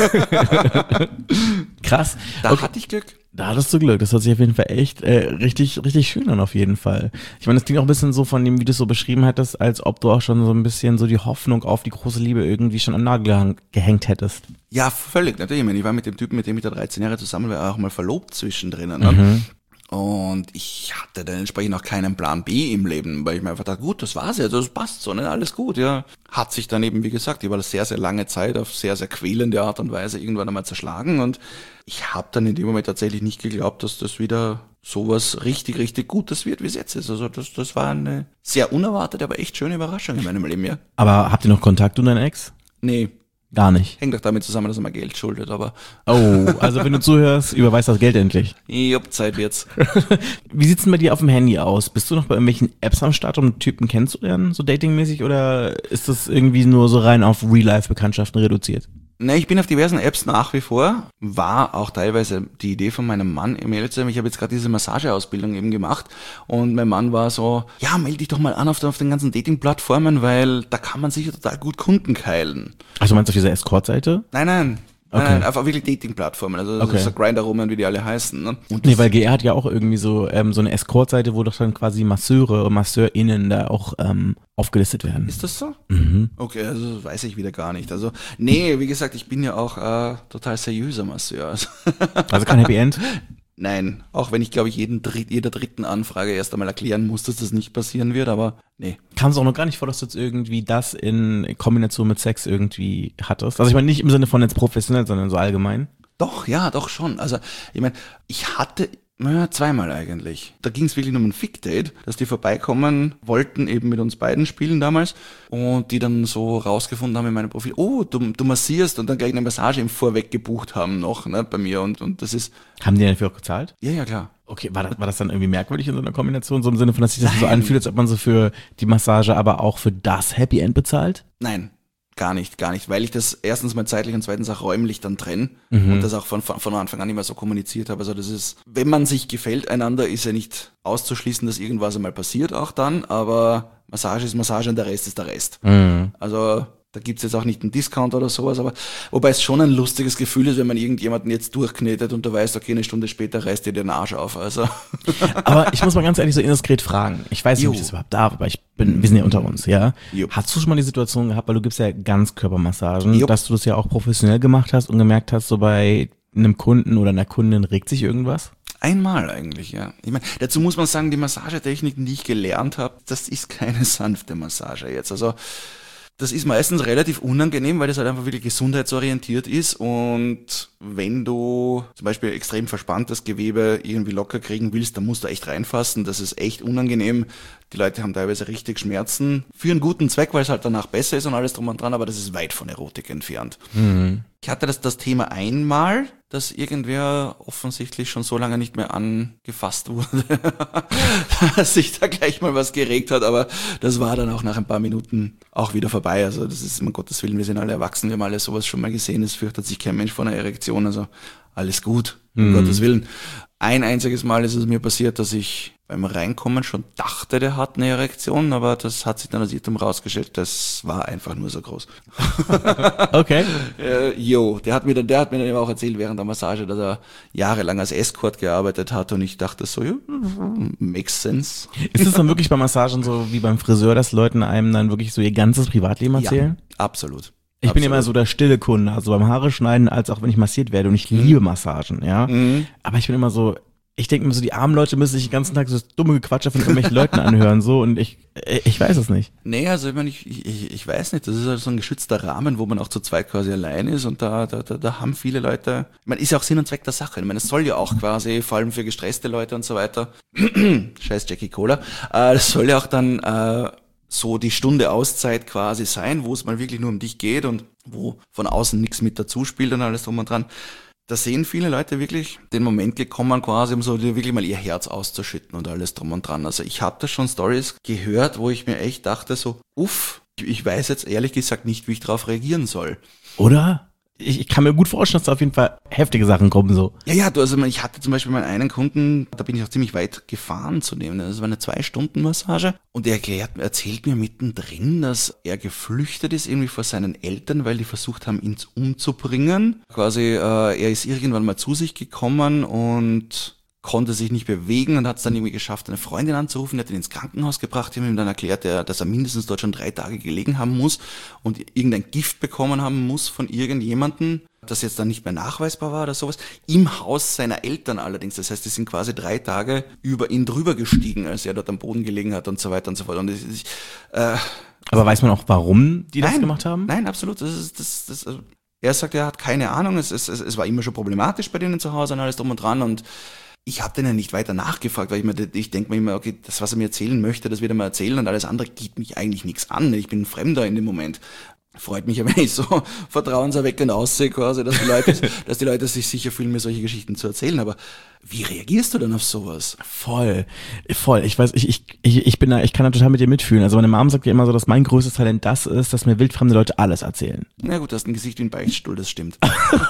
Krass. Da Okay. hatte ich Glück. Da hattest du Glück. Das hört sich auf jeden Fall echt äh, richtig, richtig schön an, auf jeden Fall. Ich meine, das klingt auch ein bisschen so von dem, wie du es so beschrieben hattest, als ob du auch schon so ein bisschen so die Hoffnung auf die große Liebe irgendwie schon am Nagel gehang- gehängt hättest. Ja, völlig, natürlich. Ich meine, ich war mit dem Typen, mit dem ich da dreizehn Jahre zusammen war, auch mal verlobt zwischendrin. Ne? Und ich hatte dann entsprechend auch keinen Plan B im Leben, weil ich mir einfach dachte, gut, das war's jetzt, das passt so, ne? Alles gut, ja. Hat sich dann eben, wie gesagt, über eine sehr, sehr lange Zeit auf sehr, sehr quälende Art und Weise irgendwann einmal zerschlagen und ich habe dann in dem Moment tatsächlich nicht geglaubt, dass das wieder sowas richtig, richtig Gutes wird, wie es jetzt ist. Also das, das war eine sehr unerwartete, aber echt schöne Überraschung in meinem Leben, ja. Aber habt ihr noch Kontakt, du und dein Ex? Nee, Gar nicht. hängt doch damit zusammen, dass er mir Geld schuldet, aber Oh, also wenn du zuhörst, überweis das Geld endlich. jupp, Zeit wird's. Wie sieht's denn bei dir auf dem Handy aus? Bist du noch bei irgendwelchen Apps am Start, um Typen kennenzulernen, so datingmäßig, oder ist das irgendwie nur so rein auf Real-Life-Bekanntschaften reduziert? Ne, ich bin auf diversen Apps nach wie vor. War auch teilweise die Idee von meinem Mann, um ehrlich zu sein, ich habe jetzt gerade diese Massageausbildung eben gemacht und mein Mann war so, ja, melde dich doch mal an auf, den- auf den ganzen Dating-Plattformen, weil da kann man sicher total gut Kunden keilen. Also meinst du auf dieser Escort-Seite? Nein, nein. Okay. Nein, einfach wirklich Dating-Plattformen, also Okay. so Grindr-Roman, wie die alle heißen. Ne? Und Nee, weil G R hat ja auch irgendwie so ähm, so eine Escort-Seite, wo doch dann quasi Masseure und MasseurInnen da auch ähm, aufgelistet werden. ist das so? Mhm. Okay, also das weiß ich wieder gar nicht. Also, nee, wie gesagt, ich bin ja auch äh, total seriöser Masseur. Also, Also kein Happy End? nein, auch wenn ich, glaube ich, jeden Dritt, jeder dritten Anfrage erst einmal erklären muss, dass das nicht passieren wird, aber nee. Kam es auch noch gar nicht vor, dass du jetzt irgendwie das in Kombination mit Sex irgendwie hattest? Also ich meine nicht im Sinne von jetzt professionell, sondern so allgemein. Doch, ja, doch schon. Also, ich meine, ich hatte na, zweimal eigentlich. Da ging es wirklich nur um ein Fick-Date, dass die vorbeikommen wollten, eben mit uns beiden spielen damals und die dann so rausgefunden haben in meinem Profil, oh, du, du massierst und dann gleich eine Massage im Vorweg gebucht haben noch, ne, bei mir und, und das ist, Haben die dafür auch gezahlt? ja, ja, klar. Okay, war das, war das dann irgendwie merkwürdig in so einer Kombination, so im Sinne von, dass sich das so Nein. anfühlt, als ob man so für die Massage, aber auch für das Happy End bezahlt? Nein, gar nicht, gar nicht, weil ich das erstens mal zeitlich und zweitens auch räumlich dann trenne und das auch von, von, von Anfang an immer so kommuniziert habe. Also das ist, wenn man sich gefällt einander, ist ja nicht auszuschließen, dass irgendwas einmal passiert auch dann, aber Massage ist Massage und der Rest ist der Rest. Also da gibt's jetzt auch nicht einen Discount oder sowas, aber wobei es schon ein lustiges Gefühl ist, wenn man irgendjemanden jetzt durchknetet und du weißt, okay, eine Stunde später reißt dir den Arsch auf. Also Aber ich muss mal ganz ehrlich so indiskret fragen. Ich weiß nicht, ob ich Jo. das überhaupt darf, aber ich bin, wir sind ja unter uns, ja. Jo. Hast du schon mal die Situation gehabt, weil du gibst ja Ganzkörpermassagen, Jo. dass du das ja auch professionell gemacht hast und gemerkt hast, so bei einem Kunden oder einer Kundin regt sich irgendwas? einmal eigentlich, ja. Ich meine, dazu muss man sagen, die Massagetechniken, die ich gelernt habe, das ist keine sanfte Massage jetzt. Also Das ist meistens relativ unangenehm, weil das halt einfach wirklich gesundheitsorientiert ist und wenn du zum Beispiel extrem verspanntes Gewebe irgendwie locker kriegen willst, dann musst du echt reinfassen, das ist echt unangenehm. Die Leute haben teilweise richtig Schmerzen für einen guten Zweck, weil es halt danach besser ist und alles drum und dran, aber das ist weit von Erotik entfernt. Mhm. Ich hatte das, das Thema einmal, dass irgendwer offensichtlich schon so lange nicht mehr angefasst wurde, dass sich da gleich mal was geregt hat, aber das war dann auch nach ein paar Minuten auch wieder vorbei. Also das ist, um Gottes Willen, wir sind alle erwachsen, wir haben alle sowas schon mal gesehen, es fürchtet sich kein Mensch vor einer Erektion, also alles gut, um mhm. Gottes Willen. Ein einziges Mal ist es mir passiert, dass ich beim Reinkommen schon dachte, der hat eine Erektion, aber das hat sich dann als Irrtum rausgestellt, das war einfach nur so groß. Okay. äh, jo, der hat mir dann, der hat mir dann auch erzählt während der Massage, dass er jahrelang als Escort gearbeitet hat und ich dachte so, ja, makes sense. Ist es dann wirklich bei Massagen so wie beim Friseur, dass Leuten einem dann wirklich so ihr ganzes Privatleben erzählen? Ja, absolut. Ich bin immer so der stille Kunde, also beim Haare schneiden, als auch wenn ich massiert werde und ich mhm. liebe Massagen, ja. Mhm. Aber ich bin immer so, ich denke mir so, die armen Leute müssen sich den ganzen Tag so das dumme Gequatsche von irgendwelchen Leuten anhören, so, und ich, ich weiß es nicht. Nee, also ich meine, ich, ich, ich weiß nicht, das ist halt so ein geschützter Rahmen, wo man auch zu zweit quasi allein ist und da, da, da, da haben viele Leute, ich meine, ist ja auch Sinn und Zweck der Sache, ich meine, es soll ja auch quasi, vor allem für gestresste Leute und so weiter, scheiß Jackie Cola, äh, das soll ja auch dann, äh, so die Stunde Auszeit quasi sein, wo es mal wirklich nur um dich geht und wo von außen nichts mit dazu spielt und alles drum und dran. Da sehen viele Leute wirklich den Moment gekommen, quasi um so wirklich mal ihr Herz auszuschütten und alles drum und dran. Also ich habe da schon Stories gehört, wo ich mir echt dachte so, uff, ich weiß jetzt ehrlich gesagt nicht, wie ich darauf reagieren soll. Oder? Ich, ich kann mir gut vorstellen, dass da auf jeden Fall heftige Sachen kommen, so. Ja, ja, du, also ich hatte zum Beispiel meinen einen Kunden, da bin ich auch ziemlich weit gefahren zu nehmen. Das war eine Zwei-Stunden-Massage und er erklärt, erzählt mir mittendrin, dass er geflüchtet ist irgendwie vor seinen Eltern, weil die versucht haben, ihn umzubringen. Quasi, äh, er ist irgendwann mal zu sich gekommen und konnte sich nicht bewegen und hat es dann irgendwie geschafft, eine Freundin anzurufen, die hat ihn ins Krankenhaus gebracht, die haben ihm dann erklärt, dass er mindestens dort schon drei Tage gelegen haben muss und irgendein Gift bekommen haben muss von irgendjemandem, das jetzt dann nicht mehr nachweisbar war oder sowas, im Haus seiner Eltern allerdings. Das heißt, die sind quasi drei Tage über ihn drüber gestiegen, als er dort am Boden gelegen hat und so weiter und so fort. Und ich, ich, äh, Aber weiß man auch, warum die das nein, gemacht haben? Nein, absolut. Das ist, das, das, also er sagt, er hat keine Ahnung, es, es, es war immer schon problematisch bei denen zu Hause und alles drum und dran und ich habe den ja nicht weiter nachgefragt, weil ich mir, ich denke mir immer, okay, das, was er mir erzählen möchte, das wird er mir erzählen und alles andere geht mich eigentlich nichts an. Ich bin ein Fremder in dem Moment. Freut mich ja, wenn ich so vertrauenserweckend aussehe quasi, dass die Leute, dass die Leute sich sicher fühlen, mir solche Geschichten zu erzählen. Aber wie reagierst du dann auf sowas? Voll, voll. Ich weiß, ich, ich, ich, ich bin da, ich kann da total mit dir mitfühlen. Also meine Mom sagt ja immer so, dass mein größtes Talent das ist, dass mir wildfremde Leute alles erzählen. Na gut, du hast ein Gesicht wie ein Beichtstuhl, das stimmt.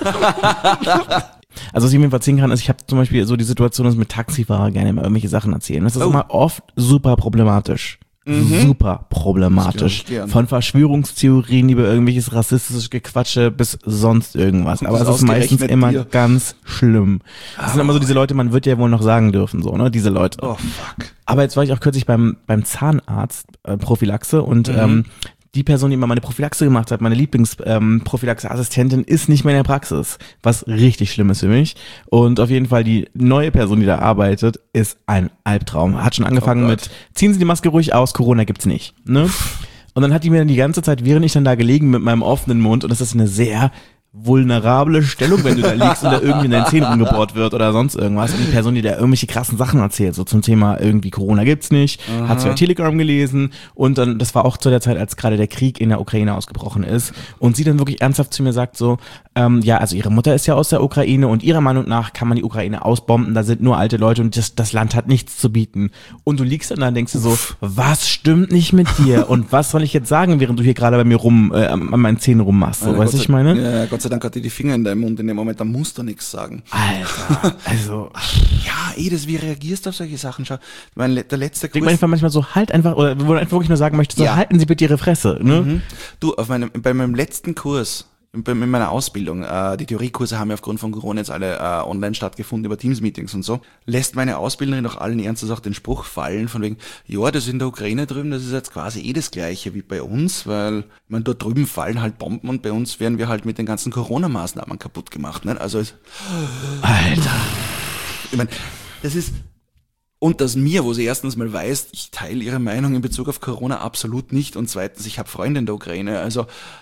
Also was ich mir verziehen kann, ist, ich habe zum Beispiel so die Situation, dass mit Taxifahrer gerne immer irgendwelche Sachen erzählen. Das ist oh. immer oft super problematisch. Mhm. Super problematisch. Von Verschwörungstheorien über irgendwelches rassistisches Gequatsche bis sonst irgendwas. Aber es ist meistens immer dir. ganz schlimm. Das oh. sind immer so diese Leute, man wird ja wohl noch sagen dürfen, so, ne, diese Leute. Oh fuck. Aber jetzt war ich auch kürzlich beim, beim Zahnarzt, äh, Prophylaxe und, mhm. ähm, die Person, die immer meine Prophylaxe gemacht hat, meine Lieblings-Prophylaxe-Assistentin, ähm, ist nicht mehr in der Praxis, was richtig schlimm ist für mich. Und auf jeden Fall die neue Person, die da arbeitet, ist ein Albtraum. Hat schon angefangen oh mit, ziehen Sie die Maske ruhig aus, Corona gibt's nicht. Ne? Und dann hat die mir dann die ganze Zeit, während ich dann da gelegen mit meinem offenen Mund, und das ist eine sehr vulnerable Stellung, wenn du da liegst und da irgendwie in deinen Zähnen rumgebohrt wird oder sonst irgendwas. Und die Person, die da irgendwelche krassen Sachen erzählt, so zum Thema irgendwie Corona gibt's nicht, aha. hat zwar Telegram gelesen und dann, das war auch zu der Zeit, als gerade der Krieg in der Ukraine ausgebrochen ist und sie dann wirklich ernsthaft zu mir sagt so, ähm, ja, also ihre Mutter ist ja aus der Ukraine und ihrer Meinung nach kann man die Ukraine ausbomben, da sind nur alte Leute und das, das Land hat nichts zu bieten. Und du liegst dann da und denkst du so, was stimmt nicht mit dir und was soll ich jetzt sagen, während du hier gerade bei mir rum, äh, an meinen Zähnen rummachst, so, ja, weißt du, ich meine? Ja, Gott sei Dank hat die die Finger in deinem Mund in dem Moment, da musst du nichts sagen. Alter, also. Ja, eh, das, wie reagierst du auf solche Sachen? Schau, mein, der letzte Kurs. Ich meine manchmal so, halt einfach, oder wo du einfach wirklich nur sagen möchtest, so, ja. halten Sie bitte Ihre Fresse, ne? Mhm. Du, auf meinem, bei meinem letzten Kurs, in meiner Ausbildung, äh, die Theoriekurse haben ja aufgrund von Corona jetzt alle äh, online stattgefunden über Teams-Meetings und so, lässt meine Ausbilderin auch allen Ernstes auch den Spruch fallen von wegen, ja, das in der Ukraine drüben, das ist jetzt quasi eh das Gleiche wie bei uns, weil, ich meine, dort drüben fallen halt Bomben und bei uns werden wir halt mit den ganzen Corona-Maßnahmen kaputt gemacht, ne? Also, Alter. Ich meine, das ist, Und dass mir, wo sie erstens mal weiß, ich teile ihre Meinung in Bezug auf Corona absolut nicht und zweitens, ich habe Freunde in der Ukraine, also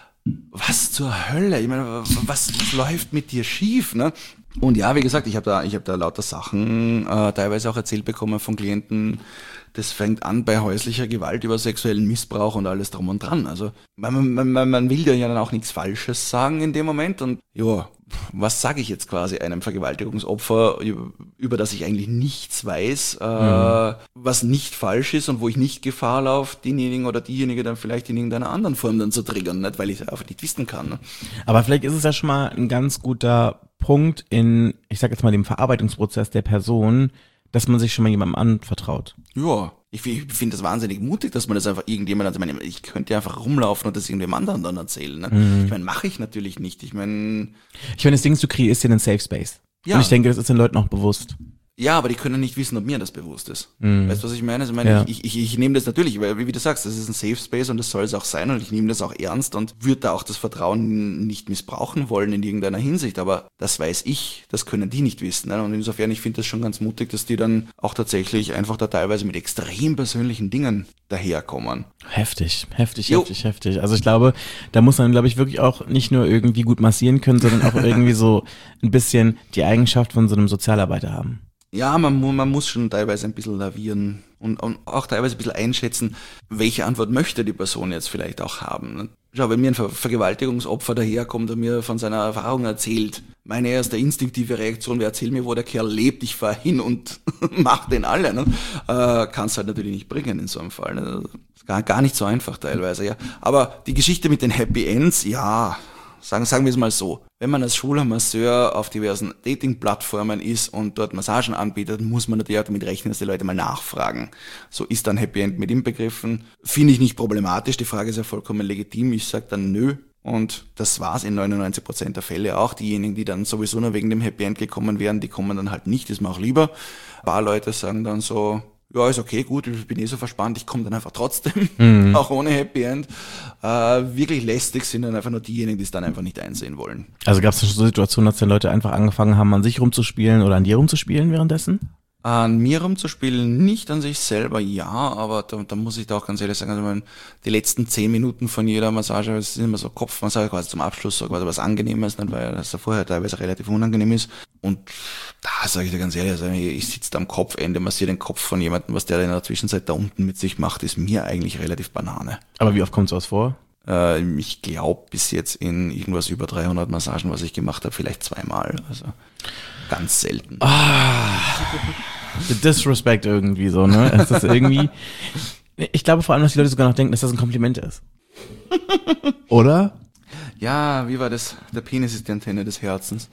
was zur Hölle, ich meine, was, was läuft mit dir schief, ne? Und ja, wie gesagt, ich habe da, ich habe da lauter Sachen äh, teilweise auch erzählt bekommen von Klienten. Das fängt an bei häuslicher Gewalt über sexuellen Missbrauch und alles drum und dran. Also man, man, man, man will ja dann auch nichts Falsches sagen in dem Moment. Und ja, was sage ich jetzt quasi einem Vergewaltigungsopfer, über das ich eigentlich nichts weiß, äh, mhm. was nicht falsch ist und wo ich nicht Gefahr laufe, denjenigen oder diejenige dann vielleicht in irgendeiner anderen Form dann zu triggern, nicht weil ich es einfach nicht wissen kann. Ne? Aber vielleicht ist es ja schon mal ein ganz guter Punkt in, ich sag jetzt mal, dem Verarbeitungsprozess der Person, dass man sich schon mal jemandem anvertraut. Ja, ich, ich finde das wahnsinnig mutig, dass man das einfach irgendjemand, also ich meine, ich könnte ja einfach rumlaufen und das irgendwem anderen dann erzählen. Ne? Mhm. Ich meine, mache ich natürlich nicht. Ich meine, ich meine, das Ding ist, du kreierst dir einen Safe Space. Ja. Und ich denke, das ist den Leuten auch bewusst. Ja, aber die können nicht wissen, ob mir das bewusst ist. Mhm. Weißt du, was ich meine? Also ich meine, ja. ich, ich, ich nehme das natürlich, weil wie du sagst, das ist ein Safe Space und das soll es auch sein und ich nehme das auch ernst und würde da auch das Vertrauen nicht missbrauchen wollen in irgendeiner Hinsicht, aber das weiß ich, das können die nicht wissen. Ne? Und insofern, ich finde das schon ganz mutig, dass die dann auch tatsächlich einfach da teilweise mit extrem persönlichen Dingen daherkommen. Heftig, heftig, jo. heftig, heftig. Also ich glaube, da muss man, glaube ich, wirklich auch nicht nur irgendwie gut massieren können, sondern auch irgendwie so ein bisschen die Eigenschaft von so einem Sozialarbeiter haben. Ja, man, man muss schon teilweise ein bisschen lavieren und, und auch teilweise ein bisschen einschätzen, welche Antwort möchte die Person jetzt vielleicht auch haben. Schau, wenn mir ein Ver- Vergewaltigungsopfer daherkommt und mir von seiner Erfahrung erzählt, meine erste instinktive Reaktion wäre, erzähl mir, wo der Kerl lebt, ich fahr hin und mach den alle. Ne? Äh, kannst halt natürlich nicht bringen in so einem Fall. Ne? Gar, gar nicht so einfach teilweise, ja. Aber die Geschichte mit den Happy Ends, ja... Sagen, sagen wir es mal so, wenn man als schwuler Masseur auf diversen Dating-Plattformen ist und dort Massagen anbietet, muss man natürlich auch damit rechnen, dass die Leute mal nachfragen. So ist dann Happy End mit inbegriffen. Finde ich nicht problematisch, die Frage ist ja vollkommen legitim. Ich sage dann nö und das war's in neunundneunzig Prozent der Fälle auch. Diejenigen, die dann sowieso nur wegen dem Happy End gekommen wären, die kommen dann halt nicht, ist mir auch lieber. Ein paar Leute sagen dann so, ja, ist okay, gut, ich bin eh so verspannt, ich komme dann einfach trotzdem, mhm. auch ohne Happy End. Äh, wirklich lästig sind dann einfach nur diejenigen, die es dann einfach nicht einsehen wollen. Also gab es schon so Situationen, dass die Leute einfach angefangen haben, an sich rumzuspielen oder an dir rumzuspielen währenddessen? An mir rumzuspielen, nicht an sich selber, ja, aber da, da muss ich da auch ganz ehrlich sagen, also meine, die letzten zehn Minuten von jeder Massage, das ist immer so Kopfmassage, quasi zum Abschluss, so quasi was Angenehmes, nicht, weil das ja vorher teilweise relativ unangenehm ist. Und da sage ich dir ganz ehrlich, also ich sitze da am Kopfende, massiere den Kopf von jemandem, was der in der Zwischenzeit da unten mit sich macht, ist mir eigentlich relativ Banane. Aber wie oft kommt sowas vor? Äh, ich glaube bis jetzt in irgendwas über dreihundert Massagen, was ich gemacht habe, vielleicht zweimal, also ganz selten. Ah, the disrespect irgendwie so, ne? Es ist irgendwie, ich glaube vor allem, dass die Leute sogar noch denken, dass das ein Kompliment ist. Oder? Ja, wie war das? Der Penis ist die Antenne des Herzens.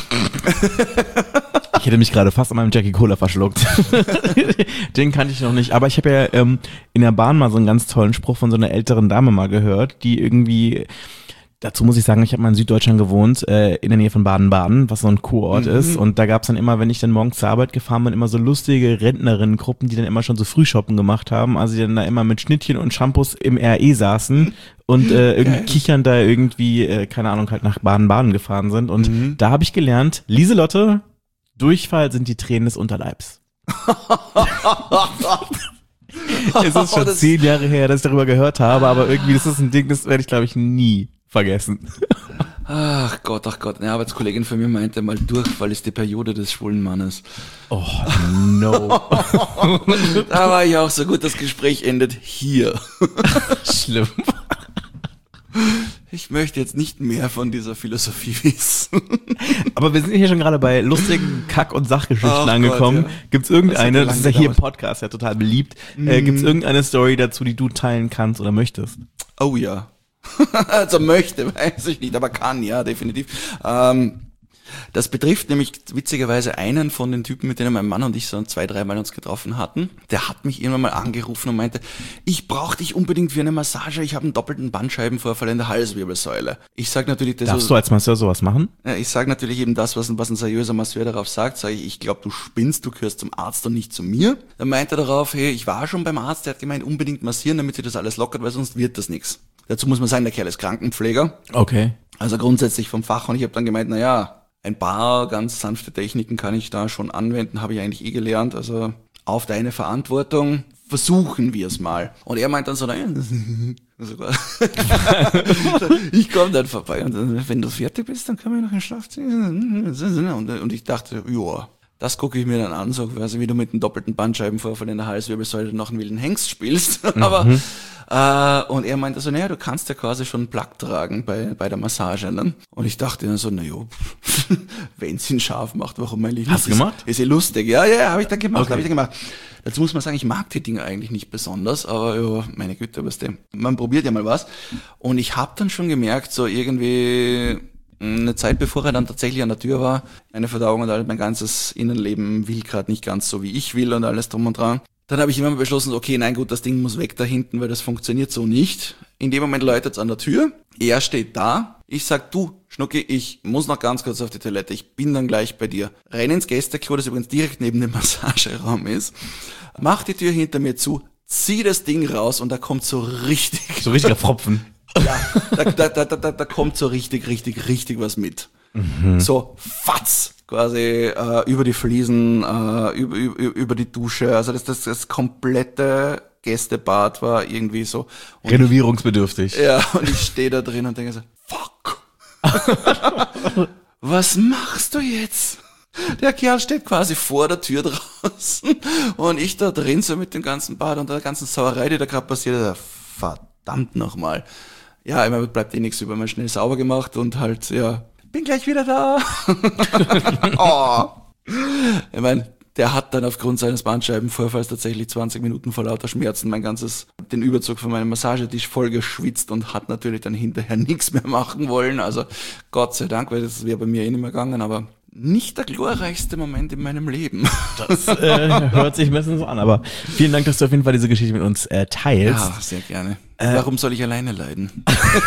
Ich hätte mich gerade fast an meinem Jackie Cola verschluckt. Den kannte ich noch nicht. Aber ich habe ja ähm, in der Bahn mal so einen ganz tollen Spruch von so einer älteren Dame mal gehört, die irgendwie... Dazu muss ich sagen, ich habe mal in Süddeutschland gewohnt, äh, in der Nähe von Baden-Baden, was so ein Kurort mhm. ist. Und da gab's dann immer, wenn ich dann morgens zur Arbeit gefahren bin, immer so lustige Rentnerinnengruppen, die dann immer schon so Frühshoppen gemacht haben. Also die dann da immer mit Schnittchen und Shampoos im R E saßen und äh, irgendwie Geil. kichern da irgendwie, äh, keine Ahnung, halt nach Baden-Baden gefahren sind. Und mhm. da habe ich gelernt, Lieselotte, Durchfall sind die Tränen des Unterleibs. Es ist schon oh, zehn Jahre her, dass ich darüber gehört habe, aber irgendwie, das ist ein Ding, das werde ich, glaube ich, nie vergessen. Ach Gott, ach Gott. Eine Arbeitskollegin von mir meinte mal, Durchfall ist die Periode des schwulen Mannes. Oh, no. Da war ich auch so gut, das Gespräch endet hier. Schlimm. Ich möchte jetzt nicht mehr von dieser Philosophie wissen. Aber wir sind hier schon gerade bei lustigen Kack- und Sachgeschichten oh angekommen. Gott, ja. Gibt's irgendeine, das, das ist ja hier im gedauert. Podcast ja total beliebt, mm. äh, gibt's irgendeine Story dazu, die du teilen kannst oder möchtest? Oh ja. Also möchte, weiß ich nicht, aber kann, ja, definitiv. Ähm, das betrifft nämlich witzigerweise einen von den Typen, mit denen mein Mann und ich so zwei, dreimal uns getroffen hatten. Der hat mich irgendwann mal angerufen und meinte, ich brauche dich unbedingt für eine Massage, ich habe einen doppelten Bandscheibenvorfall in der Halswirbelsäule. Ich sag natürlich... Das Darfst so, du als Masseur sowas machen? Ja, ich sage natürlich eben das, was ein, was ein seriöser Masseur darauf sagt. Sage ich, ich glaube, du spinnst, du gehörst zum Arzt und nicht zu mir. Dann meinte er darauf, hey, ich war schon beim Arzt, der hat gemeint, unbedingt massieren, damit sich das alles lockert, weil sonst wird das nichts. Dazu muss man sagen, der Kerl ist Krankenpfleger. Okay. Also grundsätzlich vom Fach. Und ich habe dann gemeint, na ja, ein paar ganz sanfte Techniken kann ich da schon anwenden, habe ich eigentlich eh gelernt. Also auf deine Verantwortung, versuchen wir es mal. Und er meint dann so, nein, ich komme dann vorbei und dann, wenn du fertig bist, dann können wir noch in den Schlafzimmer. Und, und ich dachte, ja, das gucke ich mir dann an, so quasi wie du mit einem doppelten Bandscheibenvorfall in der Halswirbelsäule noch einen wilden Hengst spielst. Mhm. Aber äh, und er meinte so, naja, du kannst ja quasi schon einen Plug tragen bei bei der Massage. Ne? Und ich dachte dann so, naja, wenn es ihn scharf macht, warum eigentlich nicht? Hast du gemacht? Ist ja lustig. Ja, ja, habe ich dann gemacht, Okay. habe ich dann gemacht. Dazu muss man sagen, ich mag die Dinge eigentlich nicht besonders, aber ja, meine Güte, was denn? Man probiert ja mal was. Und ich habe dann schon gemerkt, so irgendwie eine Zeit bevor er dann tatsächlich an der Tür war, eine Verdauung und alles, mein ganzes Innenleben will gerade nicht ganz so, wie ich will und alles drum und dran. Dann habe ich immer beschlossen, okay, nein, gut, das Ding muss weg da hinten, weil das funktioniert so nicht. In dem Moment läutet es an der Tür, er steht da, ich sag, du, Schnucki, ich muss noch ganz kurz auf die Toilette, ich bin dann gleich bei dir. Renn ins Gästeklo, das übrigens direkt neben dem Massageraum ist, mach die Tür hinter mir zu, zieh das Ding raus und da kommt so richtig... So richtiger Pfropfen. Ja, da, da, da, da, da kommt so richtig, richtig, richtig was mit. Mhm. So, fatz, quasi äh, über die Fliesen, äh, über, über, über die Dusche. Also das, das, das komplette Gästebad war irgendwie so. Und Renovierungsbedürftig. Ich, ja, und ich stehe da drin und denke so, fuck. Was machst du jetzt? Der Kerl steht quasi vor der Tür draußen und ich da drin so mit dem ganzen Bad und der ganzen Sauerei, die da gerade passiert ist. Verdammt nochmal. Ja, immer bleibt eh nichts über, mal schnell sauber gemacht und halt, ja, bin gleich wieder da. Oh. Ich meine, der hat dann aufgrund seines Bandscheibenvorfalls tatsächlich zwanzig Minuten vor lauter Schmerzen mein ganzes, den Überzug von meinem Massagetisch voll geschwitzt und hat natürlich dann hinterher nichts mehr machen wollen. Also Gott sei Dank, weil das wäre bei mir eh nicht mehr gegangen, aber nicht der glorreichste Moment in meinem Leben. Das äh, hört sich ein bisschen so an, aber vielen Dank, dass du auf jeden Fall diese Geschichte mit uns äh, teilst. Ja, sehr gerne. Äh, Warum soll ich alleine leiden?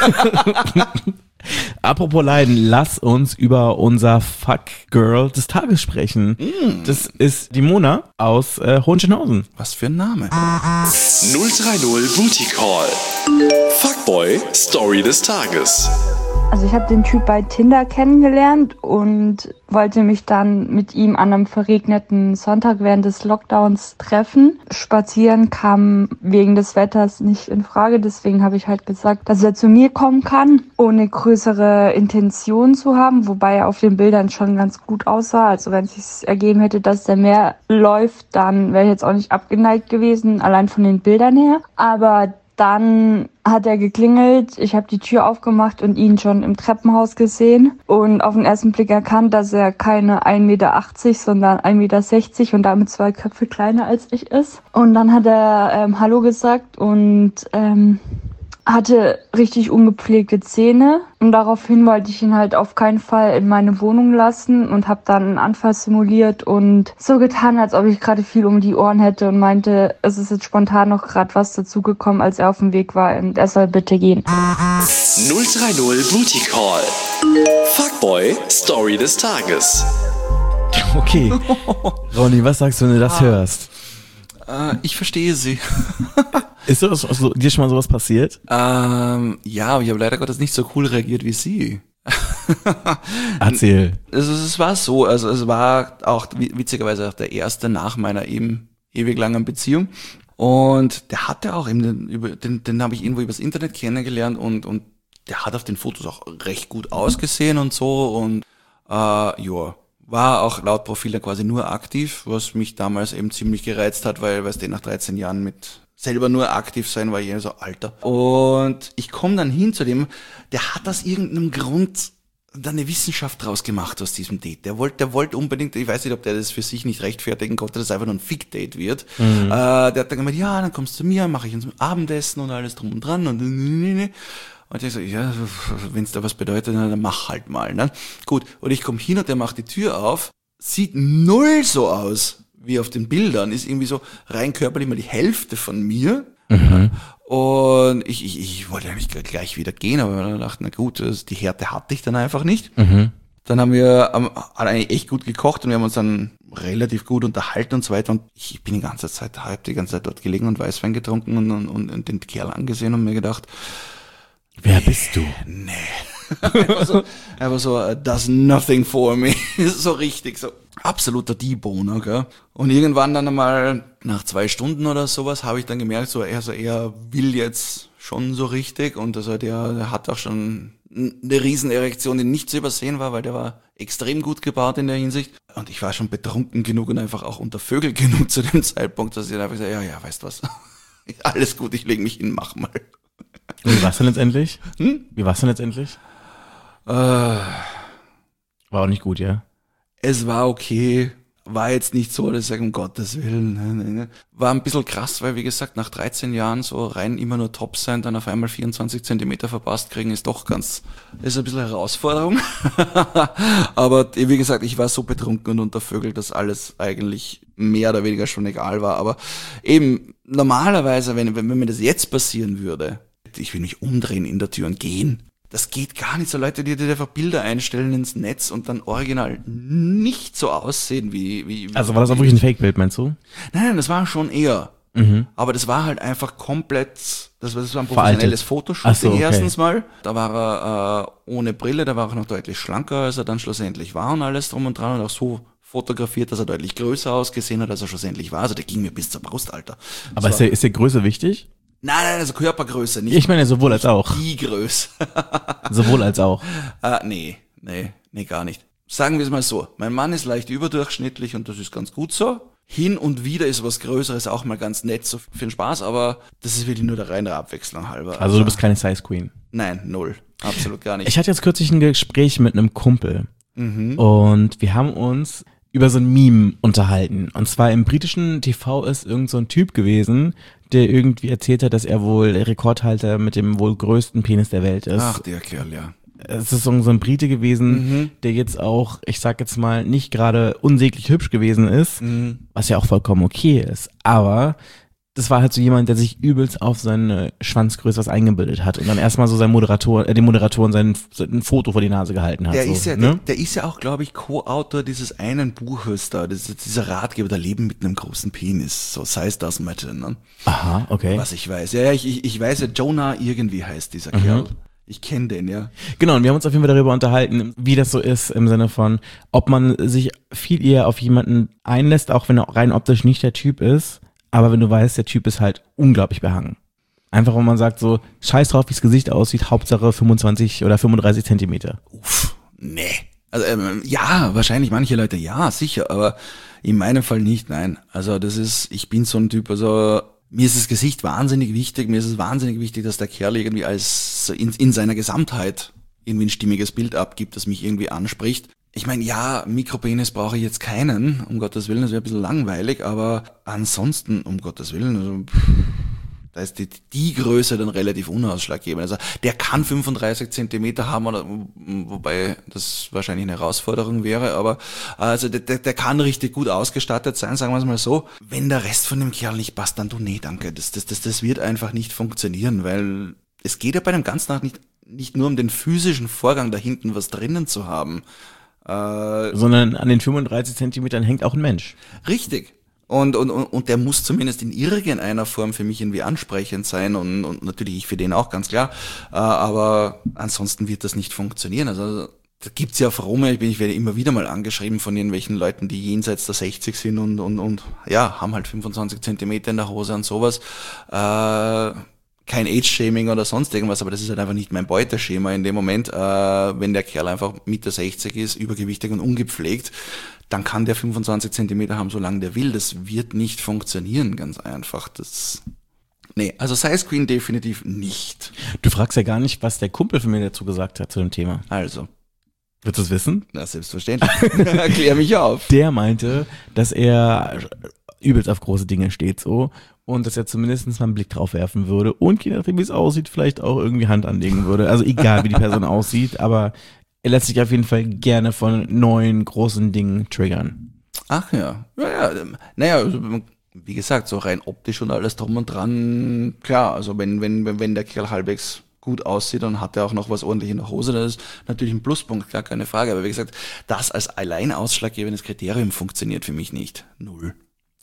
Apropos Leiden, lass uns über unser Fuck Girl des Tages sprechen. Mm. Das ist die Mona aus äh, Hohenschönhausen. Was für ein Name. null drei null Booty Call. Fuckboy Story des Tages. Also ich habe den Typ bei Tinder kennengelernt und wollte mich dann mit ihm an einem verregneten Sonntag während des Lockdowns treffen. Spazieren kam wegen des Wetters nicht in Frage, deswegen habe ich halt gesagt, dass er zu mir kommen kann, ohne größere Intention zu haben, wobei er auf den Bildern schon ganz gut aussah. Also wenn es sich ergeben hätte, dass der mehr läuft, dann wäre ich jetzt auch nicht abgeneigt gewesen, allein von den Bildern her. Aber dann hat er geklingelt, ich habe die Tür aufgemacht und ihn schon im Treppenhaus gesehen und auf den ersten Blick erkannt, dass er keine ein Meter achtzig, sondern ein Meter sechzig und damit zwei Köpfe kleiner als ich ist. Und dann hat er ähm, Hallo gesagt und ähm, hatte richtig ungepflegte Zähne und daraufhin wollte ich ihn halt auf keinen Fall in meine Wohnung lassen und habe dann einen Anfall simuliert und so getan, als ob ich gerade viel um die Ohren hätte und meinte, es ist jetzt spontan noch gerade was dazugekommen, als er auf dem Weg war und er soll bitte gehen. null drei null Booty Call. Fuckboy Story des Tages. Okay. Ronny, was sagst du, wenn du das ah. hörst? Äh, ich verstehe sie. Ist das, also, dir schon mal sowas passiert? Ähm, ja, aber ich habe leider Gottes nicht so cool reagiert wie sie. Erzähl. Also, es war so, also es war auch witzigerweise auch der erste nach meiner eben ewig langen Beziehung. Und der hatte auch eben, den, über, den, den habe ich irgendwo übers Internet kennengelernt und, und der hat auf den Fotos auch recht gut ausgesehen und so und äh, ja. War auch laut Profil dann quasi nur aktiv, was mich damals eben ziemlich gereizt hat, weil, weißt du, nach dreizehn Jahren mit selber nur aktiv sein, war ich so alter. Und ich komme dann hin zu dem, der hat aus irgendeinem Grund dann eine Wissenschaft draus gemacht aus diesem Date. Der wollte, der wollte unbedingt, ich weiß nicht, ob der das für sich nicht rechtfertigen konnte, dass es einfach nur ein Fick-Date wird. Mhm. Äh, der hat dann gemeint, ja, dann kommst du zu mir, mache ich uns Abendessen und alles drum und dran und Und ich so, ja, wenn es da was bedeutet, dann mach halt mal, ne? Gut, und ich komme hin und der macht die Tür auf, sieht null so aus wie auf den Bildern, ist irgendwie so rein körperlich mal die Hälfte von mir. Mhm. Und ich, ich, ich wollte eigentlich gleich wieder gehen, aber dann dachte, na gut, das, die Härte hatte ich dann einfach nicht. Mhm. Dann haben wir um, eigentlich echt gut gekocht und wir haben uns dann relativ gut unterhalten und so weiter. Und ich bin die ganze Zeit, halb die ganze Zeit dort gelegen und Weißwein getrunken und, und, und den Kerl angesehen und mir gedacht, wer bist du? Nee. einfach so, einfach so uh, does nothing for me. So richtig, so absoluter Deboner, gell. Und irgendwann dann einmal, nach zwei Stunden oder sowas, habe ich dann gemerkt, so er, so er will jetzt schon so richtig und also der, der hat auch schon eine Riesenerektion, die nicht zu übersehen war, weil der war extrem gut gebaut in der Hinsicht. Und ich war schon betrunken genug und einfach auch unter Vögel genug zu dem Zeitpunkt, dass ich dann einfach gesagt ja, ja, weißt du was, alles gut, ich lege mich hin, mach mal. Und wie war's denn letztendlich? Hm? Wie war's denn letztendlich? Äh, War auch nicht gut, ja? es war okay, war jetzt nicht so, dass ich sage, um Gottes Willen. Ne, ne, ne. War ein bisschen krass, weil wie gesagt, nach dreizehn Jahren so rein immer nur top sein, dann auf einmal vierundzwanzig Zentimeter verpasst kriegen, ist doch ganz, ist ein bisschen Herausforderung. Aber wie gesagt, ich war so betrunken und unter Vögel, dass alles eigentlich mehr oder weniger schon egal war. Aber eben normalerweise, wenn, wenn, wenn mir das jetzt passieren würde, ich will mich umdrehen in der Tür und gehen. Das geht gar nicht. So Leute, die, die einfach Bilder einstellen ins Netz und dann original nicht so aussehen wie... wie, wie Also war das auch wirklich ein Fake-Bild, meinst du? Nein, nein, das war schon eher. Mhm. Aber das war halt einfach komplett... Das war, das war ein professionelles Fotoshooting. Ach so, okay. Erstens mal. Da war er äh, ohne Brille, da war er noch deutlich schlanker, als er dann schlussendlich war und alles drum und dran und auch so fotografiert, dass er deutlich größer ausgesehen hat, als er schlussendlich war. Also der ging mir bis zur Brust, Alter. Aber das ist der, ist der Größe wichtig? Nein, nein, also Körpergröße, nicht Ich meine sowohl als auch. die Größe. Sowohl als auch. Ah, nee, nee, nee, gar nicht. Sagen wir es mal so, mein Mann ist leicht überdurchschnittlich und das ist ganz gut so. Hin und wieder ist was Größeres auch mal ganz nett, so für den Spaß, aber das ist wirklich nur der reine Abwechslung halber. Also du bist keine Size Queen. Nein, null. Absolut gar nicht. Ich hatte jetzt kürzlich ein Gespräch mit einem Kumpel Mhm. und wir haben uns über so ein Meme unterhalten. Und zwar im britischen T V ist irgend so ein Typ gewesen, der irgendwie erzählt hat, dass er wohl Rekordhalter mit dem wohl größten Penis der Welt ist. Ach, der Kerl, ja. Es ist so ein Brite gewesen, Mhm. der jetzt auch, ich sag jetzt mal, nicht gerade unsäglich hübsch gewesen ist, Mhm. was ja auch vollkommen okay ist. Aber das war halt so jemand, der sich übelst auf seine Schwanzgröße was eingebildet hat und dann erstmal so sein Moderator, äh, den Moderatoren sein, sein Foto vor die Nase gehalten hat. Der so, ist ja, ne? der, der ist ja auch, glaube ich, Co-Autor dieses einen Buches da, das ist dieser Ratgeber, der Leben mit einem großen Penis, so Size Doesn't Matter, ne? Aha, okay. Was ich weiß. Ja, ja, ich, ich, ich weiß ja, Jonah irgendwie heißt dieser Mhm. Kerl. Ich kenne den, ja. Genau, und wir haben uns auf jeden Fall darüber unterhalten, wie das so ist, im Sinne von, ob man sich viel eher auf jemanden einlässt, auch wenn er rein optisch nicht der Typ ist, aber wenn du weißt, der Typ ist halt unglaublich behangen. Einfach, wenn man sagt so, scheiß drauf, wie das Gesicht aussieht, Hauptsache fünfundzwanzig oder fünfunddreißig Zentimeter. Uff, nee. Also, ähm, ja, wahrscheinlich manche Leute ja, sicher, aber in meinem Fall nicht, nein. Also das ist, ich bin so ein Typ, also mir ist das Gesicht wahnsinnig wichtig, mir ist es wahnsinnig wichtig, dass der Kerl irgendwie als in, in seiner Gesamtheit irgendwie ein stimmiges Bild abgibt, das mich irgendwie anspricht. Ich meine, ja, Mikropenis brauche ich jetzt keinen, um Gottes Willen, das wäre ein bisschen langweilig, aber ansonsten, um Gottes Willen, also pff, da ist die, die Größe dann relativ unausschlaggebend. Also der kann fünfunddreißig Zentimeter haben, oder, wobei das wahrscheinlich eine Herausforderung wäre, aber also der, der, der kann richtig gut ausgestattet sein, sagen wir es mal so. Wenn der Rest von dem Kerl nicht passt, dann du, nee, danke, das, das, das, das wird einfach nicht funktionieren, weil es geht ja bei dem Ganzen auch nicht, nicht nur um den physischen Vorgang da hinten was drinnen zu haben. Äh, Sondern an den fünfunddreißig Zentimetern hängt auch ein Mensch. Richtig. Und, und, und der muss zumindest in irgendeiner Form für mich irgendwie ansprechend sein und, und natürlich ich für den auch, ganz klar. Äh, aber ansonsten wird das nicht funktionieren. Also da gibt's ja Frome, ich bin, ich werde immer wieder mal angeschrieben von irgendwelchen Leuten, die jenseits der sechzig sind und, und, und ja, haben halt fünfundzwanzig Zentimeter in der Hose und sowas. Äh, kein Age-Shaming oder sonst irgendwas, aber das ist halt einfach nicht mein Beuteschema in dem Moment. Äh, wenn der Kerl einfach Mitte sechzig ist, übergewichtig und ungepflegt, dann kann der fünfundzwanzig Zentimeter haben, solange der will. Das wird nicht funktionieren, ganz einfach. Das, nee, also Size Queen definitiv nicht. Du fragst ja gar nicht, was der Kumpel von mir dazu gesagt hat zu dem Thema. Also, Willst du es wissen? na selbstverständlich. Erklär mich auf. Der meinte, dass er übelst auf große Dinge steht so und dass er zumindest mal einen Blick drauf werfen würde und je nachdem, wie es aussieht, vielleicht auch irgendwie Hand anlegen würde. Also egal, wie die Person aussieht, aber er lässt sich auf jeden Fall gerne von neuen großen Dingen triggern. Ach ja, ja, ja. Naja, also, wie gesagt, so rein optisch und alles drum und dran, klar, also wenn, wenn, wenn, wenn der Kerl halbwegs gut aussieht, dann hat er auch noch was ordentlich in der Hose, das ist natürlich ein Pluspunkt, gar keine Frage. Aber wie gesagt, das als allein ausschlaggebendes Kriterium funktioniert für mich nicht. Null.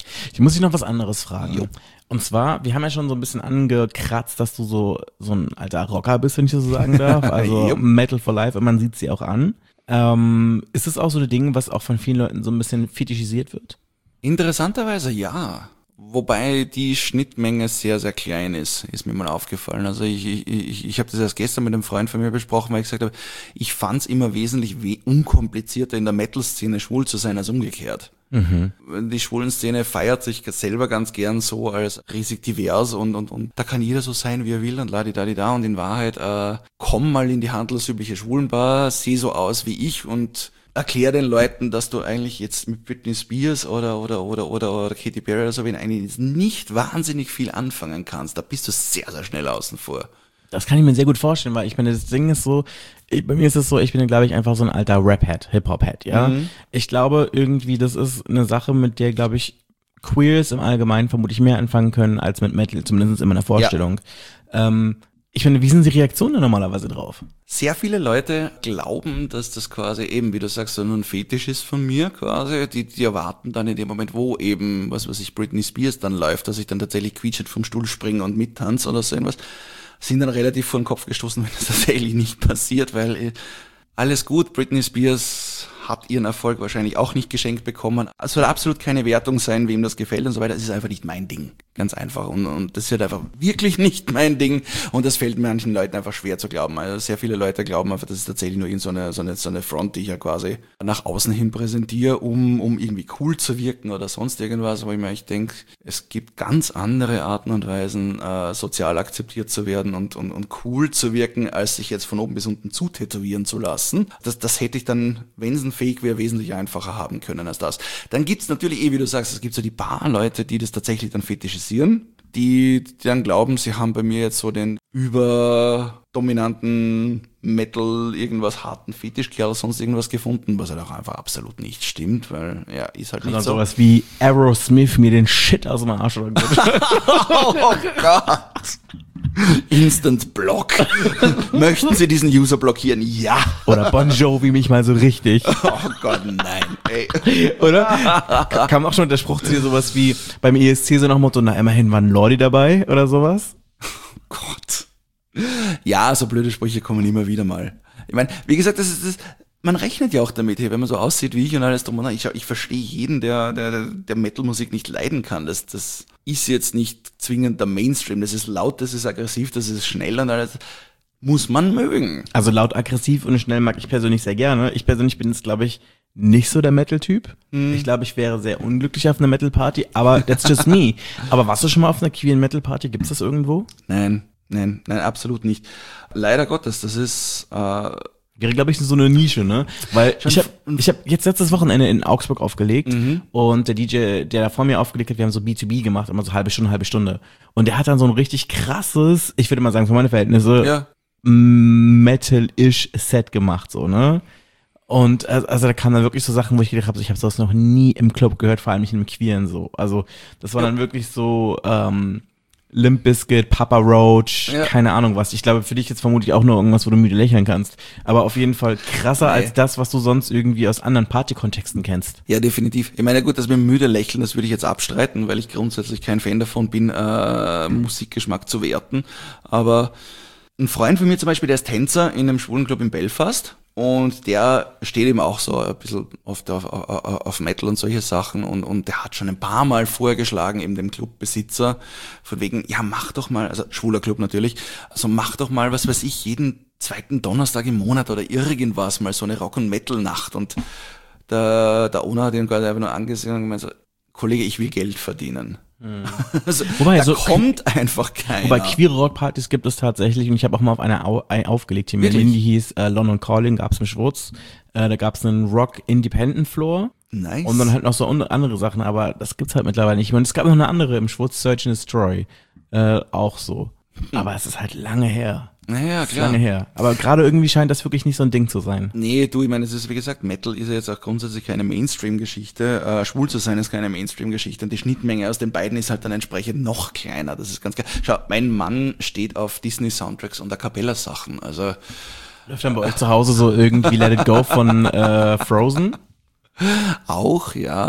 Ich muss dich noch was anderes fragen. Jo. Und zwar, wir haben ja schon so ein bisschen angekratzt, dass du so so ein alter Rocker bist, wenn ich das so sagen darf. Also Metal for Life, und man sieht sie auch an. Ähm, ist es auch so ein Ding, was auch von vielen Leuten so ein bisschen fetischisiert wird? Interessanterweise ja. Wobei die Schnittmenge sehr, sehr klein ist, ist mir mal aufgefallen. Also ich, ich, ich, ich habe das erst gestern mit einem Freund von mir besprochen, weil ich gesagt habe, ich fand es immer wesentlich we- unkomplizierter in der Metal-Szene schwul zu sein als umgekehrt. Mhm. Die schwulen Szene feiert sich selber ganz gern so als riesig divers und, und, und da kann jeder so sein, wie er will und ladidadida und in Wahrheit äh, komm mal in die handelsübliche Schwulenbar, seh so aus wie ich und erklär den Leuten, dass du eigentlich jetzt mit Britney Spears oder oder oder oder, oder Katy Perry oder so, wenn eigentlich nicht wahnsinnig viel anfangen kannst, da bist du sehr, sehr schnell außen vor. Das kann ich mir sehr gut vorstellen, weil ich meine, das Ding ist so, ich, bei mir ist es so, ich bin, glaube ich, einfach so ein alter Rap-Head, Hip-Hop-Head, ja. Mhm. Ich glaube irgendwie, das ist eine Sache, mit der, glaube ich, Queers im Allgemeinen vermutlich mehr anfangen können als mit Metal, zumindest in meiner Vorstellung. Ja. Ähm, Ich finde, wie sind die Reaktionen da normalerweise drauf? Sehr viele Leute glauben, dass das quasi eben, wie du sagst, so nur ein Fetisch ist von mir quasi. Die, die erwarten dann in dem Moment, wo eben, was weiß ich, Britney Spears dann läuft, dass ich dann tatsächlich quietschend vom Stuhl springe und mittanze oder so irgendwas, sind dann relativ vor den Kopf gestoßen, wenn das tatsächlich nicht passiert, weil äh, alles gut, Britney Spears hat ihren Erfolg wahrscheinlich auch nicht geschenkt bekommen. Es soll absolut keine Wertung sein, wem das gefällt und so weiter. Es ist einfach nicht mein Ding. Ganz einfach. Und, und das ist halt einfach wirklich nicht mein Ding. Und das fällt manchen Leuten einfach schwer zu glauben. Also sehr viele Leute glauben einfach, das ist tatsächlich nur so eine, so eine, so eine Front, die ich ja quasi nach außen hin präsentiere, um, um irgendwie cool zu wirken oder sonst irgendwas. Wo ich mir echt denke, es gibt ganz andere Arten und Weisen, äh, sozial akzeptiert zu werden und, und, und cool zu wirken, als sich jetzt von oben bis unten zutätowieren zu lassen. Das, das hätte ich dann, wenn es ein Fake wäre, wesentlich einfacher haben können als das. Dann gibt's natürlich, eh wie du sagst, es gibt so die paar Leute, die das tatsächlich dann fetischisieren, die, die dann glauben, sie haben bei mir jetzt so den überdominanten Metal, irgendwas harten Fetischkerl, sonst irgendwas gefunden, was halt auch einfach absolut nicht stimmt, weil, ja, ist halt nicht also so. Sowas wie Aerosmith mir den Shit aus dem Arsch oder Oh Gott! Instant Block. Möchten Sie diesen User blockieren? Ja. Oder Bon Jovi mich mal so richtig. Oh Gott, nein. Ey. Oder? Kam auch schon der Spruch zu dir sowas wie beim E S C so nach dem Motto, na immerhin war ein Lordi dabei oder sowas? Oh Gott. Ja, so blöde Sprüche kommen immer wieder mal. Ich meine, wie gesagt, das ist das. Man rechnet ja auch damit, wenn man so aussieht wie ich und alles drum und dran. Ich, ich verstehe jeden, der, der, der Metal-Musik nicht leiden kann. Das, das ist jetzt nicht zwingend der Mainstream. Das ist laut, das ist aggressiv, das ist schnell und alles. Muss man mögen. Also laut, aggressiv und schnell mag ich persönlich sehr gerne. Ich persönlich bin jetzt, glaube ich, nicht so der Metal-Typ. Hm. Ich glaube, ich wäre sehr unglücklich auf einer Metal-Party, aber that's just me. Aber warst du schon mal auf einer queeren Metal-Party? Gibt's das irgendwo? Nein, nein, nein, absolut nicht. Leider Gottes, das ist... Äh, Wäre, glaube ich, so eine Nische, ne? Weil ich habe ich hab jetzt letztes Wochenende in Augsburg aufgelegt mhm. und der D J, der da vor mir aufgelegt hat, wir haben so B zwei B gemacht, immer so halbe Stunde, halbe Stunde. Und der hat dann so ein richtig krasses, ich würde mal sagen, für meine Verhältnisse, ja. Metal-ish Set gemacht, so, ne? Und also da kamen dann wirklich so Sachen, wo ich gedacht habe, ich habe sowas noch nie im Club gehört, vor allem nicht im Queeren so. Also das war ja. dann wirklich so, ähm, Limp Bizkit, Papa Roach, ja. keine Ahnung was. Ich glaube, für dich jetzt vermutlich auch nur irgendwas, wo du müde lächeln kannst. Aber auf jeden Fall krasser nee. als das, was du sonst irgendwie aus anderen Partykontexten kennst. Ja, definitiv. Ich meine, gut, das mit müde lächeln, das würde ich jetzt abstreiten, weil ich grundsätzlich kein Fan davon bin, äh, Musikgeschmack zu werten. Aber ein Freund von mir zum Beispiel, der ist Tänzer in einem Schwulenclub in Belfast. Und der steht eben auch so ein bisschen oft auf, auf, auf Metal und solche Sachen und, und der hat schon ein paar Mal vorgeschlagen, eben dem Clubbesitzer, von wegen, ja mach doch mal, also schwuler Club natürlich, also mach doch mal, was weiß ich, jeden zweiten Donnerstag im Monat oder irgendwas mal so eine Rock- und Metal-Nacht und der, der Owner hat ihn gerade einfach nur angesehen und gemeint so, Kollege, ich will Geld verdienen. Hm. Also, wobei, da so, kommt einfach keiner. Wobei queere Rockpartys gibt es tatsächlich und ich habe auch mal auf einer au, ein, aufgelegt hier in Berlin, die hieß äh, London Calling, gab's mit Schwurz. Äh, da gab's einen Rock Independent Floor. Nice. Und dann halt noch so andere Sachen, aber das gibt's halt mittlerweile nicht. Und es gab noch eine andere im Schwurz, Search and Destroy. Äh, auch so. Hm. Aber es ist halt lange her. Naja, klar. Lange her. Aber gerade irgendwie scheint das wirklich nicht so ein Ding zu sein. Nee, du, ich meine, es ist, wie gesagt, Metal ist ja jetzt auch grundsätzlich keine Mainstream-Geschichte. Äh, schwul zu sein ist keine Mainstream-Geschichte. Und die Schnittmenge aus den beiden ist halt dann entsprechend noch kleiner. Das ist ganz klar. Schau, mein Mann steht auf Disney-Soundtracks und A Cappella-Sachen. Also läuft dann bei euch zu Hause so irgendwie Let It Go von äh, Frozen? Auch, ja.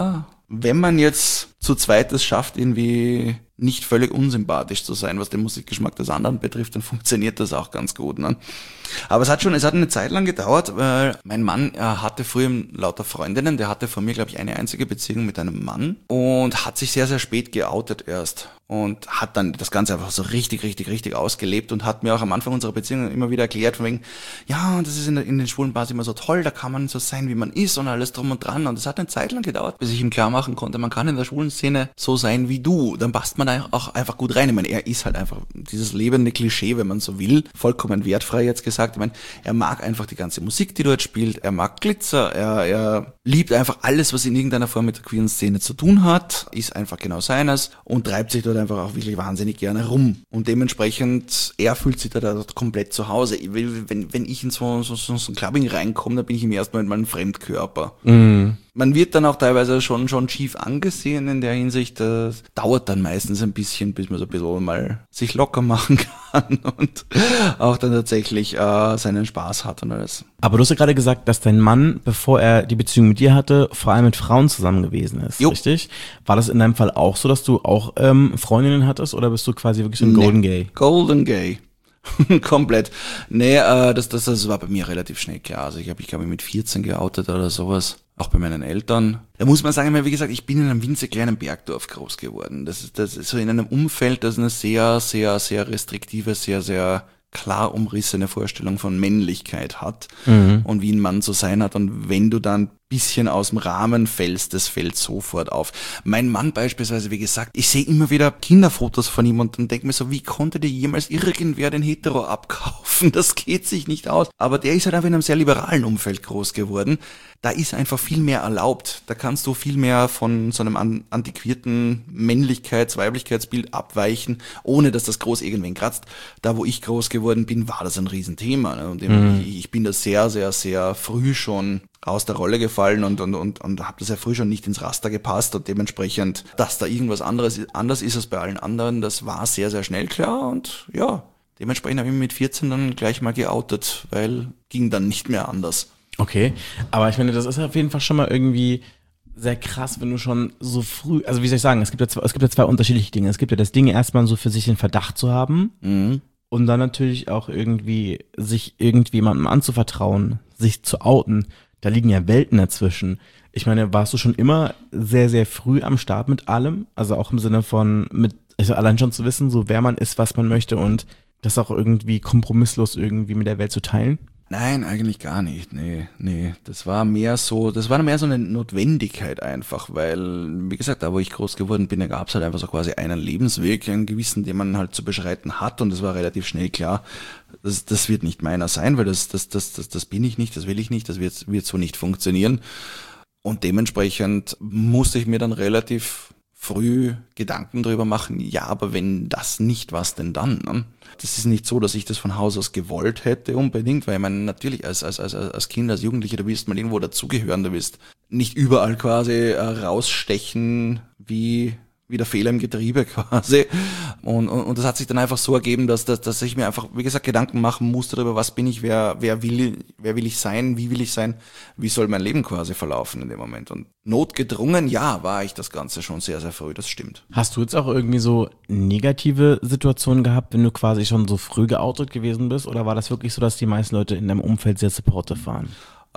wenn man jetzt zu zweit es schafft, irgendwie nicht völlig unsympathisch zu sein, was den Musikgeschmack des anderen betrifft, dann funktioniert das auch ganz gut. Ne? Aber es hat schon, es hat eine Zeit lang gedauert, weil mein Mann er hatte früher lauter Freundinnen, der hatte von mir, glaube ich, eine einzige Beziehung mit einem Mann und hat sich sehr, sehr spät geoutet erst und hat dann das Ganze einfach so richtig, richtig, richtig ausgelebt und hat mir auch am Anfang unserer Beziehung immer wieder erklärt, von wegen, ja, das ist in, der, in den schwulen Bars immer so toll, da kann man so sein, wie man ist und alles drum und dran. Und es hat eine Zeit lang gedauert, bis ich ihm klar machen konnte, man kann in der schwulen Szene so sein wie du. Dann passt man da auch einfach gut rein. Ich meine, er ist halt einfach dieses lebende Klischee, wenn man so will, vollkommen wertfrei jetzt gesagt. Ich meine, er mag einfach die ganze Musik, die dort spielt, er mag Glitzer, er, er liebt einfach alles, was in irgendeiner Form mit der queeren Szene zu tun hat, ist einfach genau seines und treibt sich dort einfach auch wirklich wahnsinnig gerne rum. Und dementsprechend, er fühlt sich da dort komplett zu Hause. Wenn, wenn ich in so, so, so, so ein Clubbing reinkomme, dann bin ich im ersten Moment mal ein Fremdkörper. Mhm. Man wird dann auch teilweise schon schon schief angesehen in der Hinsicht. Das dauert dann meistens ein bisschen, bis man so ein bisschen mal sich locker machen kann und auch dann tatsächlich äh, seinen Spaß hat und alles. Aber du hast ja gerade gesagt, dass dein Mann, bevor er die Beziehung mit dir hatte, vor allem mit Frauen zusammen gewesen ist, jo. Richtig? War das in deinem Fall auch so, dass du auch ähm, Freundinnen hattest oder bist du quasi wirklich so ein nee. Golden Gay? Golden Gay. Komplett. Nee, äh, das, das, das war bei mir relativ schnell klar. Also ich habe ich glaube mit vierzehn geoutet oder sowas. Auch bei meinen Eltern. Da muss man sagen, wie gesagt, ich bin in einem winzig kleinen Bergdorf groß geworden. Das ist, das ist so in einem Umfeld, das eine sehr, sehr, sehr restriktive, sehr, sehr klar umrissene Vorstellung von Männlichkeit hat mhm. und wie ein Mann zu sein hat. Und wenn du dann bisschen aus dem Rahmen fällst, das fällt sofort auf. Mein Mann beispielsweise, wie gesagt, ich sehe immer wieder Kinderfotos von ihm und dann denke mir so, wie konnte dir jemals irgendwer den Hetero abkaufen? Das geht sich nicht aus. Aber der ist halt einfach in einem sehr liberalen Umfeld groß geworden. Da ist einfach viel mehr erlaubt. Da kannst du viel mehr von so einem an- antiquierten Männlichkeits-, Weiblichkeitsbild abweichen, ohne dass das groß irgendwen kratzt. Da, wo ich groß geworden bin, war das ein Riesenthema. Ne? Und mhm. ich, ich bin da sehr, sehr, sehr früh schon aus der Rolle gefallen und und und und habe das ja früh schon nicht ins Raster gepasst und dementsprechend, dass da irgendwas anderes anders ist als bei allen anderen, das war sehr, sehr schnell klar und ja, dementsprechend habe ich mich mit vierzehn dann gleich mal geoutet, weil ging dann nicht mehr anders. Okay, aber ich meine, das ist auf jeden Fall schon mal irgendwie sehr krass, wenn du schon so früh, also wie soll ich sagen, es gibt ja zwei, es gibt ja zwei unterschiedliche Dinge. Es gibt ja das Ding, erstmal so für sich den Verdacht zu haben mhm. und dann natürlich auch irgendwie sich irgendjemandem anzuvertrauen, sich zu outen. Da liegen ja Welten dazwischen. Ich meine, warst du schon immer sehr, sehr früh am Start mit allem? Also auch im Sinne von, mit, also allein schon zu wissen, so wer man ist, was man möchte und das auch irgendwie kompromisslos irgendwie mit der Welt zu teilen? Nein, eigentlich gar nicht. Nee, nee. Das war mehr so, das war mehr so eine Notwendigkeit einfach, weil, wie gesagt, da wo ich groß geworden bin, da gab es halt einfach so quasi einen Lebensweg, einen gewissen, den man halt zu beschreiten hat und es war relativ schnell klar, das, das wird nicht meiner sein, weil das, das, das, das, das bin ich nicht, das will ich nicht, das wird, wird so nicht funktionieren. Und dementsprechend musste ich mir dann relativ früh Gedanken drüber machen, ja, aber wenn das nicht, was denn dann? Ne? Das ist nicht so, dass ich das von Haus aus gewollt hätte unbedingt, weil ich meine, natürlich als, als, als, als Kind, als Jugendlicher, du willst mal irgendwo dazugehören, du willst nicht überall quasi äh, rausstechen wie wie der Fehler im Getriebe quasi. Und, und, und das hat sich dann einfach so ergeben, dass, dass, dass ich mir einfach, wie gesagt, Gedanken machen musste darüber, was bin ich, wer, wer will, wer will ich sein, wie will ich sein, wie soll mein Leben quasi verlaufen in dem Moment. Und notgedrungen, ja, war ich das Ganze schon sehr, sehr früh, das stimmt. Hast du jetzt auch irgendwie so negative Situationen gehabt, wenn du quasi schon so früh geoutet gewesen bist? Oder war das wirklich so, dass die meisten Leute in deinem Umfeld sehr supportive waren?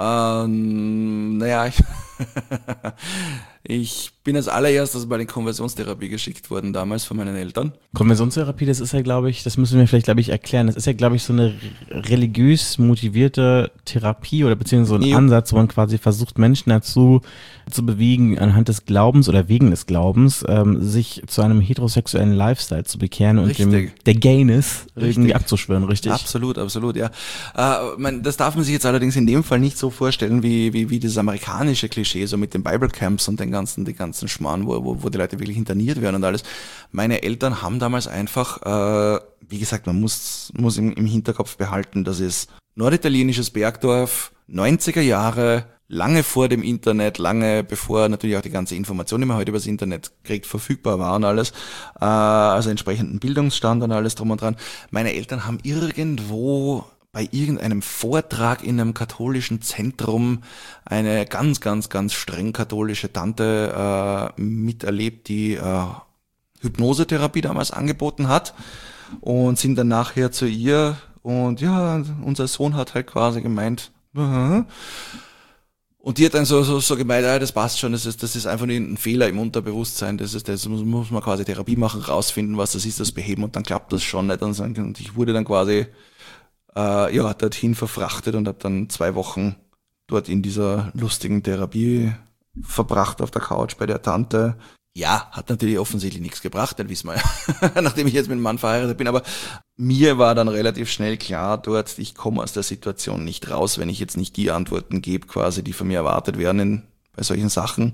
Ähm, naja, ich, ich bin als allererstes bei der Konversionstherapie geschickt worden, damals von meinen Eltern. Konversionstherapie, das ist ja, glaube ich, das müssen wir vielleicht, glaube ich, erklären. Das ist ja, glaube ich, so eine religiös motivierte Therapie oder beziehungsweise so ein jo. Ansatz, wo man quasi versucht, Menschen dazu zu bewegen, anhand des Glaubens oder wegen des Glaubens, ähm, sich zu einem heterosexuellen Lifestyle zu bekehren und richtig. dem der Gayness irgendwie abzuschwören, richtig? Absolut, absolut, ja. Äh, man, das darf man sich jetzt allerdings in dem Fall nicht so vorstellen, wie, wie, wie das amerikanische Klischee, so mit den Bible Camps und den ganzen, die ganzen Schmarrn, wo, wo, wo die Leute wirklich interniert werden und alles. Meine Eltern haben damals einfach, äh, wie gesagt, man muss, muss im, im Hinterkopf behalten, das ist norditalienisches Bergdorf, neunziger Jahre, lange vor dem Internet, lange bevor natürlich auch die ganze Information, die man heute über das Internet kriegt, verfügbar war und alles, äh, also entsprechenden Bildungsstand und alles drum und dran. Meine Eltern haben irgendwo bei irgendeinem Vortrag in einem katholischen Zentrum eine ganz, ganz, ganz streng katholische Tante äh, miterlebt, die äh, Hypnosetherapie damals angeboten hat und sind dann nachher zu ihr und ja, unser Sohn hat halt quasi gemeint, uh-huh. Und die hat dann so, so, so gemeint, ja, das passt schon, das ist, das ist einfach ein Fehler im Unterbewusstsein, das ist, das muss, muss man quasi Therapie machen, rausfinden, was das ist, das beheben und dann klappt das schon nicht. Und ich wurde dann quasi, äh, ja, dorthin verfrachtet und habe dann zwei Wochen dort in dieser lustigen Therapie verbracht auf der Couch bei der Tante. Ja, hat natürlich offensichtlich nichts gebracht, das wissen wir ja, nachdem ich jetzt mit dem Mann verheiratet bin, aber mir war dann relativ schnell klar dort, ich komme aus der Situation nicht raus, wenn ich jetzt nicht die Antworten gebe, quasi, die von mir erwartet werden in, bei solchen Sachen.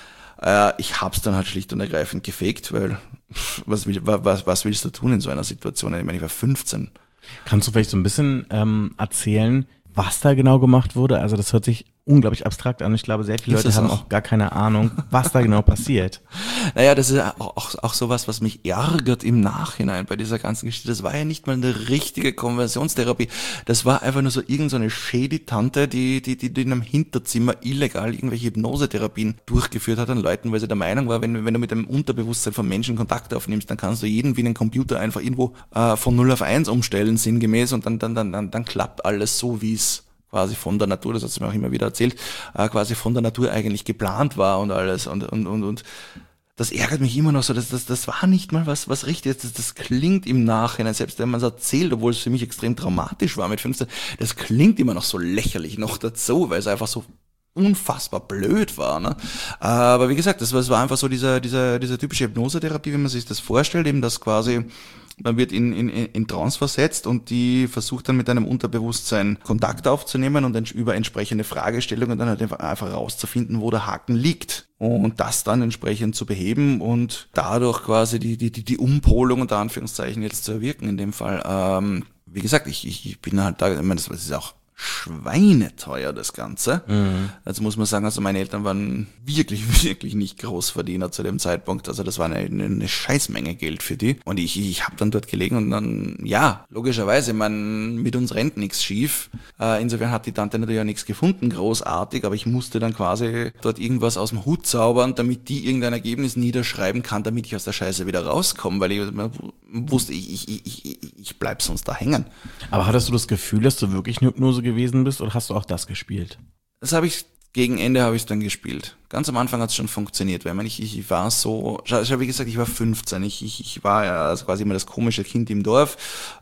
Äh, ich hab's dann halt schlicht und ergreifend gefegt, weil was, will, was, was willst du tun in so einer Situation? Ich meine, ich war fünfzehn. Kannst du vielleicht so ein bisschen ähm, erzählen, was da genau gemacht wurde? Also das hört sich unglaublich abstrakt an. Ich glaube, sehr viele Leute haben auch gar keine Ahnung, was da genau passiert. Naja, das ist auch, auch, auch sowas, was mich ärgert im Nachhinein bei dieser ganzen Geschichte. Das war ja nicht mal eine richtige Konversionstherapie. Das war einfach nur so irgendeine so shady Tante, die, die, die, die in einem Hinterzimmer illegal irgendwelche Hypnosetherapien durchgeführt hat an Leuten, weil sie der Meinung war, wenn, wenn du mit dem Unterbewusstsein von Menschen Kontakt aufnimmst, dann kannst du jeden wie einen Computer einfach irgendwo äh, von null auf eins umstellen, sinngemäß, und dann, dann, dann, dann, dann klappt alles so, wie es quasi von der Natur, das hat sie mir auch immer wieder erzählt, äh, quasi von der Natur eigentlich geplant war und alles und und und und das ärgert mich immer noch so, dass das das war nicht mal was was richtig ist, das, das klingt im Nachhinein, selbst wenn man es erzählt, obwohl es für mich extrem dramatisch war mit fünfzehn, das klingt immer noch so lächerlich noch dazu, weil es einfach so unfassbar blöd war, ne? Aber wie gesagt, das war, das war einfach so dieser dieser dieser typische Hypnosetherapie, wie man sich das vorstellt, eben das quasi man wird in, in, in Trance versetzt und die versucht dann mit einem Unterbewusstsein Kontakt aufzunehmen und über entsprechende Fragestellungen dann halt einfach rauszufinden, wo der Haken liegt. Und das dann entsprechend zu beheben und dadurch quasi die, die, die, die Umpolung unter Anführungszeichen jetzt zu erwirken in dem Fall. Ähm, wie gesagt, ich, ich bin halt da, ich meine, das ist auch schweineteuer, das Ganze. Mhm. Also muss man sagen, also meine Eltern waren wirklich, wirklich nicht Großverdiener zu dem Zeitpunkt. Also das war eine, eine Scheißmenge Geld für die. Und ich, ich habe dann dort gelegen und dann, ja, logischerweise, man, mit uns rennt nichts schief. Äh, insofern hat die Tante natürlich auch nichts gefunden, großartig, aber ich musste dann quasi dort irgendwas aus dem Hut zaubern, damit die irgendein Ergebnis niederschreiben kann, damit ich aus der Scheiße wieder rauskomme, weil ich wusste, ich, ich, ich, ich, ich bleib sonst da hängen. Aber hattest du das Gefühl, dass du wirklich eine Hypnose gewesen bist, oder hast du auch das gespielt? Das habe ich, gegen Ende habe ich es dann gespielt. Ganz am Anfang hat es schon funktioniert, weil man, ich, ich war so, ich habe wie gesagt, ich war fünfzehn, ich, ich, ich war ja also quasi immer das komische Kind im Dorf.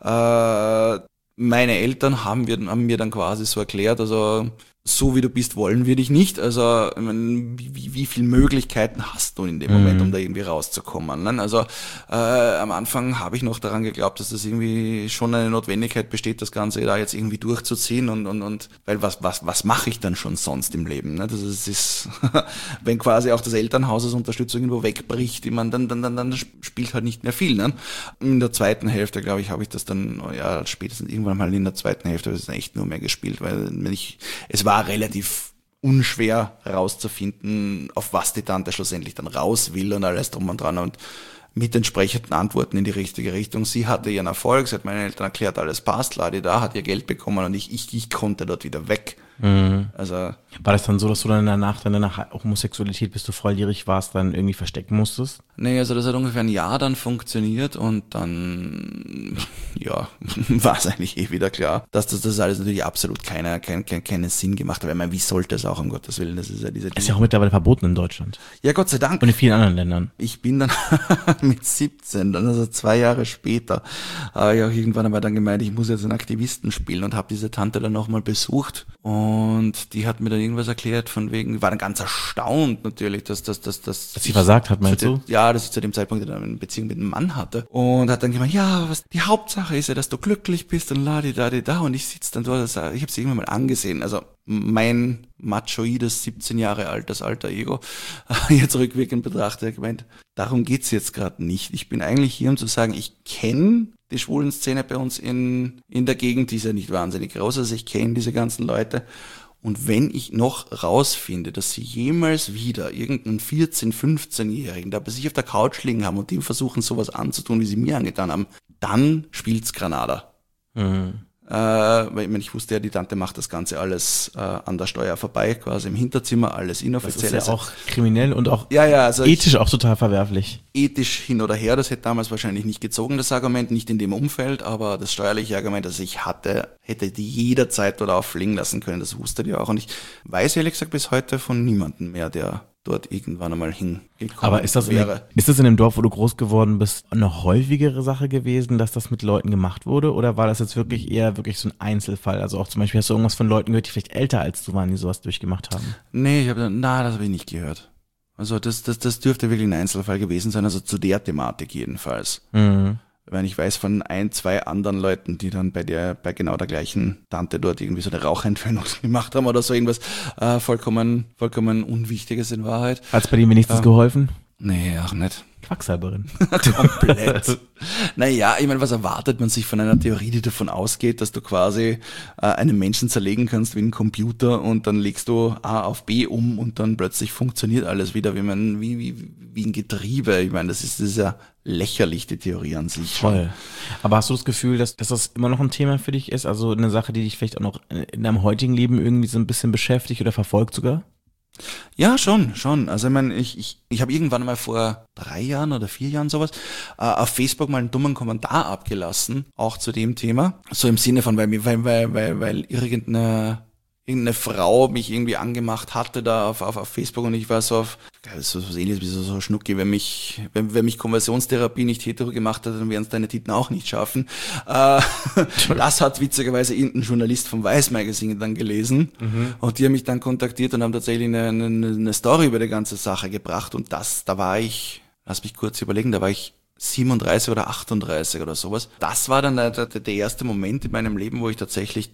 Äh, meine Eltern haben, wir, haben mir dann quasi so erklärt, also so wie du bist, wollen wir dich nicht. Also ich meine, wie, wie viele Möglichkeiten hast du in dem Moment, um da irgendwie rauszukommen? Ne? Also äh, am Anfang habe ich noch daran geglaubt, dass das irgendwie schon eine Notwendigkeit besteht, das Ganze da jetzt irgendwie durchzuziehen und und und weil was was was mache ich dann schon sonst im Leben? Ne? Das ist, ist wenn quasi auch das Elternhaus als Unterstützung irgendwo wegbricht, ich meine, dann dann dann dann spielt halt nicht mehr viel. Ne? In der zweiten Hälfte, glaube ich, habe ich das dann ja spätestens irgendwann mal in der zweiten Hälfte habe ich das echt nur mehr gespielt, weil ich es war relativ unschwer herauszufinden, auf was die Tante schlussendlich dann raus will und alles drum und dran und mit entsprechenden Antworten in die richtige Richtung. Sie hatte ihren Erfolg, sie hat meinen Eltern erklärt, alles passt, Ladi da, hat ihr Geld bekommen und ich, ich, ich konnte dort wieder weg. Mhm. Also war das dann so, dass du dann danach deine Homosexualität, bis du volljährig warst, dann irgendwie verstecken musstest? Nee, also das hat ungefähr ein Jahr dann funktioniert und dann, ja, war es eigentlich eh wieder klar, dass das, das alles natürlich absolut keiner, kein, kein, keinen Sinn gemacht hat. Weil man, wie sollte es auch, um Gottes Willen, das ist ja diese... Ist ja auch mittlerweile verboten in Deutschland. Ja, Gott sei Dank. Und in vielen anderen Ländern. Ich bin dann mit siebzehn, dann also zwei Jahre später, habe ich auch irgendwann einmal dann gemeint, ich muss jetzt einen Aktivisten spielen und habe diese Tante dann nochmal besucht und die hat mir dann irgendwas erklärt von wegen, war dann ganz erstaunt natürlich, dass das, dass, dass, dass sie versagt hat, meinst du? Ja, dass ich zu dem Zeitpunkt eine Beziehung mit einem Mann hatte und hat dann gemeint, ja, was die Hauptsache ist ja, dass du glücklich bist und la di da di da und ich sitze dann dort, ich habe sie irgendwann mal angesehen, also mein machoides siebzehn Jahre altes alter Ego, jetzt rückwirkend betrachtet, gemeint, darum geht's jetzt gerade nicht. Ich bin eigentlich hier, um zu sagen, ich kenne die schwulen Szene bei uns in in der Gegend, die ist ja nicht wahnsinnig groß, also ich kenne diese ganzen Leute. Und wenn ich noch rausfinde, dass sie jemals wieder irgendeinen vierzehn-, fünfzehnjährigen da bei sich auf der Couch liegen haben und die versuchen, sowas anzutun, wie sie mir angetan haben, dann spielt's Granada. Mhm. Äh, weil ich, meine, ich wusste ja, die Tante macht das Ganze alles äh, an der Steuer vorbei, quasi im Hinterzimmer, alles inoffiziell. Das ist ja auch kriminell und auch ja, ja, also ethisch ich, auch total verwerflich. Ethisch hin oder her, das hätte damals wahrscheinlich nicht gezogen, das Argument, nicht in dem Umfeld, aber das steuerliche Argument, das ich hatte, hätte die jederzeit dort auffliegen lassen können, das wusste die auch. Und ich weiß ehrlich gesagt bis heute von niemandem mehr, der dort irgendwann einmal hingekommen Aber ist das, wäre. In, ist das in dem Dorf, wo du groß geworden bist, eine häufigere Sache gewesen, dass das mit Leuten gemacht wurde? Oder war das jetzt wirklich eher wirklich so ein Einzelfall? Also auch zum Beispiel, hast du irgendwas von Leuten gehört, die vielleicht älter als du waren, die sowas durchgemacht haben? Nee, ich habe, na, das habe ich nicht gehört. Also das, das, das dürfte wirklich ein Einzelfall gewesen sein, also zu der Thematik jedenfalls. Mhm. Weil ich weiß von ein, zwei anderen Leuten, die dann bei der, bei genau der gleichen Tante dort irgendwie so eine Rauchentfernung gemacht haben oder so irgendwas, äh, vollkommen, vollkommen Unwichtiges in Wahrheit. Hat's bei dir wenigstens äh, geholfen? Nee, auch nicht. Quacksalberin. Komplett. Naja, ich meine, was erwartet man sich von einer Theorie, die davon ausgeht, dass du quasi äh, einen Menschen zerlegen kannst wie ein Computer und dann legst du A auf B um und dann plötzlich funktioniert alles wieder wie, man, wie, wie, wie ein Getriebe. Ich meine, das ist, das ist ja lächerlich, die Theorie an sich. Voll. Aber hast du das Gefühl, dass, dass das immer noch ein Thema für dich ist? Also eine Sache, die dich vielleicht auch noch in deinem heutigen Leben irgendwie so ein bisschen beschäftigt oder verfolgt sogar? Ja, schon, schon. Also ich meine, ich, ich, ich habe irgendwann mal vor drei Jahren oder vier Jahren sowas äh, auf Facebook mal einen dummen Kommentar abgelassen, auch zu dem Thema. So im Sinne von, weil weil weil weil, weil irgendeine irgendeine Frau mich irgendwie angemacht hatte da auf, auf, auf Facebook und ich war so auf, so, so ähnlich wie so, so Schnucki, wenn mich, wenn, wenn mich Konversionstherapie nicht hetero gemacht hat, dann werden es deine Titen auch nicht schaffen. Äh, das hat witzigerweise irgendein Journalist vom Weiß Magazine dann gelesen mhm. und die haben mich dann kontaktiert und haben tatsächlich eine, eine, eine Story über die ganze Sache gebracht und das, da war ich, lass mich kurz überlegen, da war ich siebenunddreißig oder achtunddreißig oder sowas. Das war dann der, der, der erste Moment in meinem Leben, wo ich tatsächlich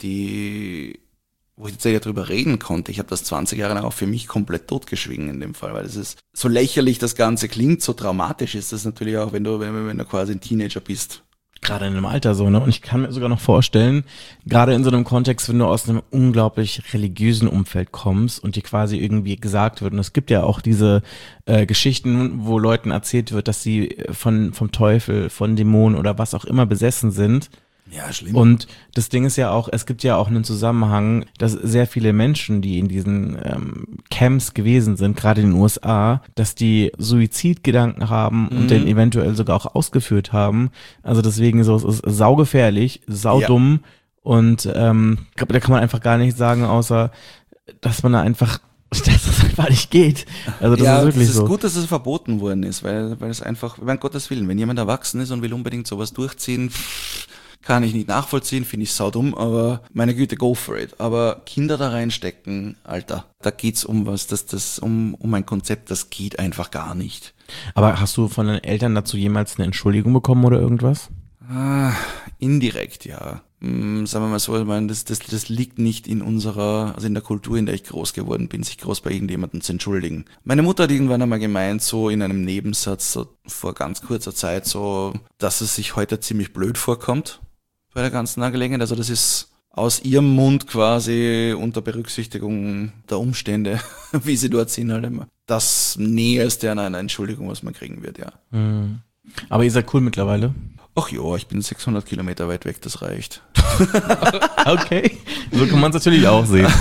die wo ich tatsächlich darüber reden konnte. Ich habe das zwanzig Jahre lang auch für mich komplett totgeschwiegen in dem Fall, weil es ist so lächerlich, das Ganze klingt, so dramatisch ist das natürlich auch, wenn du, wenn, wenn du quasi ein Teenager bist. Gerade in einem Alter so, ne? Und ich kann mir sogar noch vorstellen, gerade in so einem Kontext, wenn du aus einem unglaublich religiösen Umfeld kommst und dir quasi irgendwie gesagt wird, und es gibt ja auch diese äh, Geschichten, wo Leuten erzählt wird, dass sie von vom Teufel, von Dämonen oder was auch immer besessen sind. Ja, schlimm. Und das Ding ist ja auch, es gibt ja auch einen Zusammenhang, dass sehr viele Menschen, die in diesen ähm, Camps gewesen sind, gerade in den U S A, dass die Suizidgedanken haben mhm. und den eventuell sogar auch ausgeführt haben. Also deswegen so, es ist saugefährlich, saudumm ja. und ähm, da kann man einfach gar nicht sagen, außer dass man da einfach dass das einfach nicht geht. Also das ja, ist wirklich es ist so. gut, dass es verboten worden ist, weil weil es einfach, wenn Gottes Willen, wenn jemand erwachsen ist und will unbedingt sowas durchziehen, pff, kann ich nicht nachvollziehen, finde ich saudumm, aber meine Güte, go for it. Aber Kinder da reinstecken, Alter, da geht's um was, das, das, um, um ein Konzept, das geht einfach gar nicht. Aber hast du von deinen Eltern dazu jemals eine Entschuldigung bekommen oder irgendwas? Ah, indirekt, ja. Hm, sagen wir mal so, ich meine, das, das, das liegt nicht in unserer, also in der Kultur, in der ich groß geworden bin, sich groß bei irgendjemandem zu entschuldigen. Meine Mutter hat irgendwann einmal gemeint, so in einem Nebensatz, so vor ganz kurzer Zeit, so, dass es sich heute ziemlich blöd vorkommt bei der ganzen Angelegenheit. Also das ist aus ihrem Mund quasi unter Berücksichtigung der Umstände, wie sie dort sind, halt immer das Näherste an einer Entschuldigung, was man kriegen wird, ja. Mhm. Aber ihr seid cool mittlerweile? Ach ja, ich bin sechshundert Kilometer weit weg, das reicht. Okay, so kann man es natürlich auch sehen.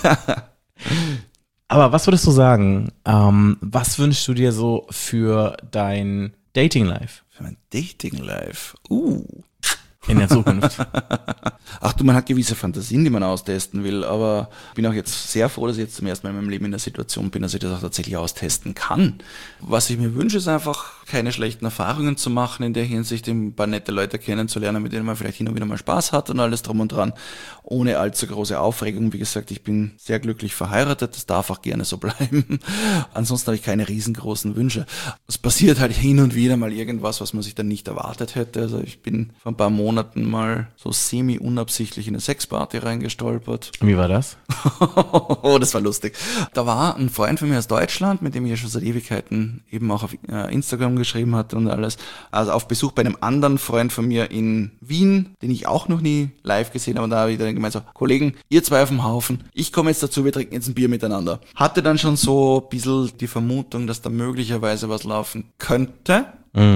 Aber was würdest du sagen, ähm, was wünschst du dir so für dein Dating-Life? Für mein Dating-Life? Uh. In der Zukunft. Ach du, man hat gewisse Fantasien, die man austesten will, aber ich bin auch jetzt sehr froh, dass ich jetzt zum ersten Mal in meinem Leben in der Situation bin, dass ich das auch tatsächlich austesten kann. Was ich mir wünsche, ist einfach, keine schlechten Erfahrungen zu machen, in der Hinsicht ein paar nette Leute kennenzulernen, mit denen man vielleicht hin und wieder mal Spaß hat und alles drum und dran, ohne allzu große Aufregung. Wie gesagt, ich bin sehr glücklich verheiratet, das darf auch gerne so bleiben. Ansonsten habe ich keine riesengroßen Wünsche. Es passiert halt hin und wieder mal irgendwas, was man sich dann nicht erwartet hätte. Also ich bin vor ein paar Monaten mal so semi-unabsichtlich in eine Sexparty reingestolpert. Wie war das? Oh, das war lustig. Da war ein Freund von mir aus Deutschland, mit dem ich ja schon seit Ewigkeiten eben auch auf Instagram geschrieben hatte und alles. Also auf Besuch bei einem anderen Freund von mir in Wien, den ich auch noch nie live gesehen habe. Und da habe ich dann gemeint so, Kollegen, ihr zwei auf dem Haufen, ich komme jetzt dazu, wir trinken jetzt ein Bier miteinander. Hatte dann schon so ein bisschen die Vermutung, dass da möglicherweise was laufen könnte. Mhm.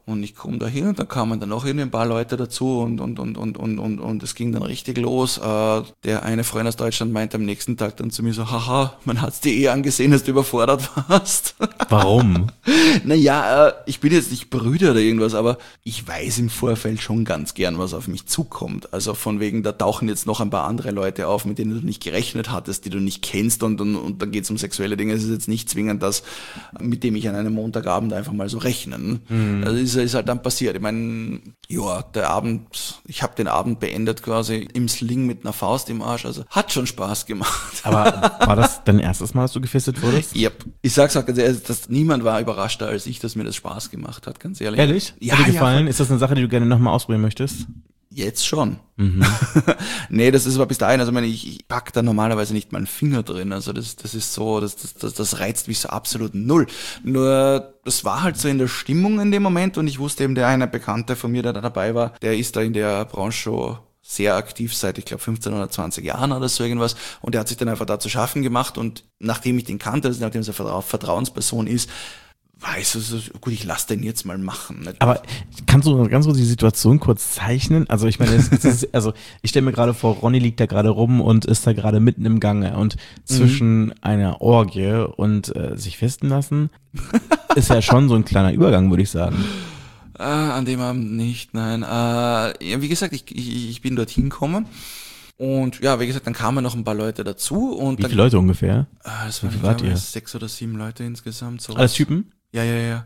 Und ich komme da hin und da kamen dann noch irgendwie ein paar Leute dazu und und und und und und und es ging dann richtig los. Äh, der eine Freund aus Deutschland meinte am nächsten Tag dann zu mir so, haha, man hat's dir eh angesehen, dass du überfordert warst. Warum? Naja, äh, ich bin jetzt nicht Brüder oder irgendwas, aber ich weiß im Vorfeld schon ganz gern, was auf mich zukommt. Also von wegen, da tauchen jetzt noch ein paar andere Leute auf, mit denen du nicht gerechnet hattest, die du nicht kennst und, und, und dann geht's um sexuelle Dinge. Es ist jetzt nicht zwingend das, mit dem ich an einem Montagabend einfach mal so rechnen. Mhm. Das ist, ist halt dann passiert. Ich meine, ja, der Abend, ich habe den Abend beendet quasi im Sling mit einer Faust im Arsch, also hat schon Spaß gemacht. Aber war das dein erstes Mal, dass du gefistet wurdest? Yep. Ich sag's auch ganz ehrlich, dass niemand war überraschter als ich, dass mir das Spaß gemacht hat, ganz ehrlich. Ehrlich? Ja, hat dir ja, gefallen? Ist das eine Sache, die du gerne nochmal ausprobieren möchtest? Jetzt schon. Mhm. Nee, das ist aber bis dahin, also ich meine, ich, ich pack da normalerweise nicht meinen Finger drin, also das, das ist so, das, das, das, das reizt mich so absolut null. Nur, das war halt so in der Stimmung in dem Moment und ich wusste eben, der eine Bekannte von mir, der da dabei war, der ist da in der Branche schon sehr aktiv seit, ich glaube, fünfzehn oder zwanzig Jahren oder so irgendwas und der hat sich dann einfach da zu schaffen gemacht und nachdem ich den kannte, also nachdem es eine Vertrau- Vertrauensperson ist, weiß so, gut, ich lasse den jetzt mal machen. Aber kannst du ganz kurz die Situation kurz zeichnen? Also ich meine, es, es ist, also ich stelle mir gerade vor, Ronny liegt da gerade rum und ist da gerade mitten im Gange und zwischen mhm. einer Orgie und äh, sich festen lassen ist ja schon so ein kleiner Übergang, würde ich sagen. Äh, an dem Abend nicht, nein. Äh, ja, wie gesagt, ich, ich, ich bin dorthin gekommen. Und ja, wie gesagt, dann kamen noch ein paar Leute dazu. Und wie dann, viele Leute ungefähr? Äh, das waren, wart ihr? sechs oder sieben Leute insgesamt. Sowas. Alles Typen? Ja, ja, ja.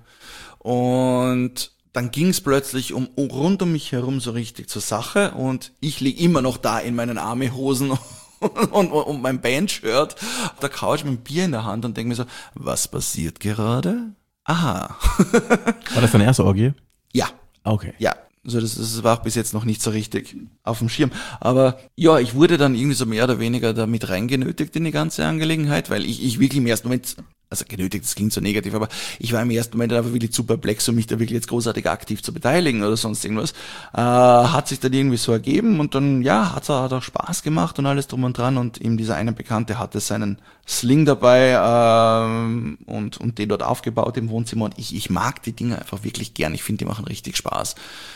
Und dann ging es plötzlich um, um rund um mich herum so richtig zur Sache. Und ich lieg immer noch da in meinen Armehosen und, und, und mein Bandshirt auf der Couch mit einem Bier in der Hand und denke mir so, was passiert gerade? Aha. War das deine erste Orgie? Ja. Okay. Ja. Also das, das war auch bis jetzt noch nicht so richtig auf dem Schirm. Aber ja, ich wurde dann irgendwie so mehr oder weniger damit reingenötigt in die ganze Angelegenheit, weil ich, ich wirklich im ersten Moment, also genötigt, das klingt so negativ, aber ich war im ersten Moment einfach wirklich zu perplex, um mich da wirklich jetzt großartig aktiv zu beteiligen oder sonst irgendwas. Äh, hat sich dann irgendwie so ergeben und dann, ja, hat hat auch Spaß gemacht und alles drum und dran und eben dieser eine Bekannte hatte seinen Sling dabei ähm, und, und den dort aufgebaut im Wohnzimmer und ich, ich mag die Dinge einfach wirklich gern. Ich finde, die machen richtig Spaß.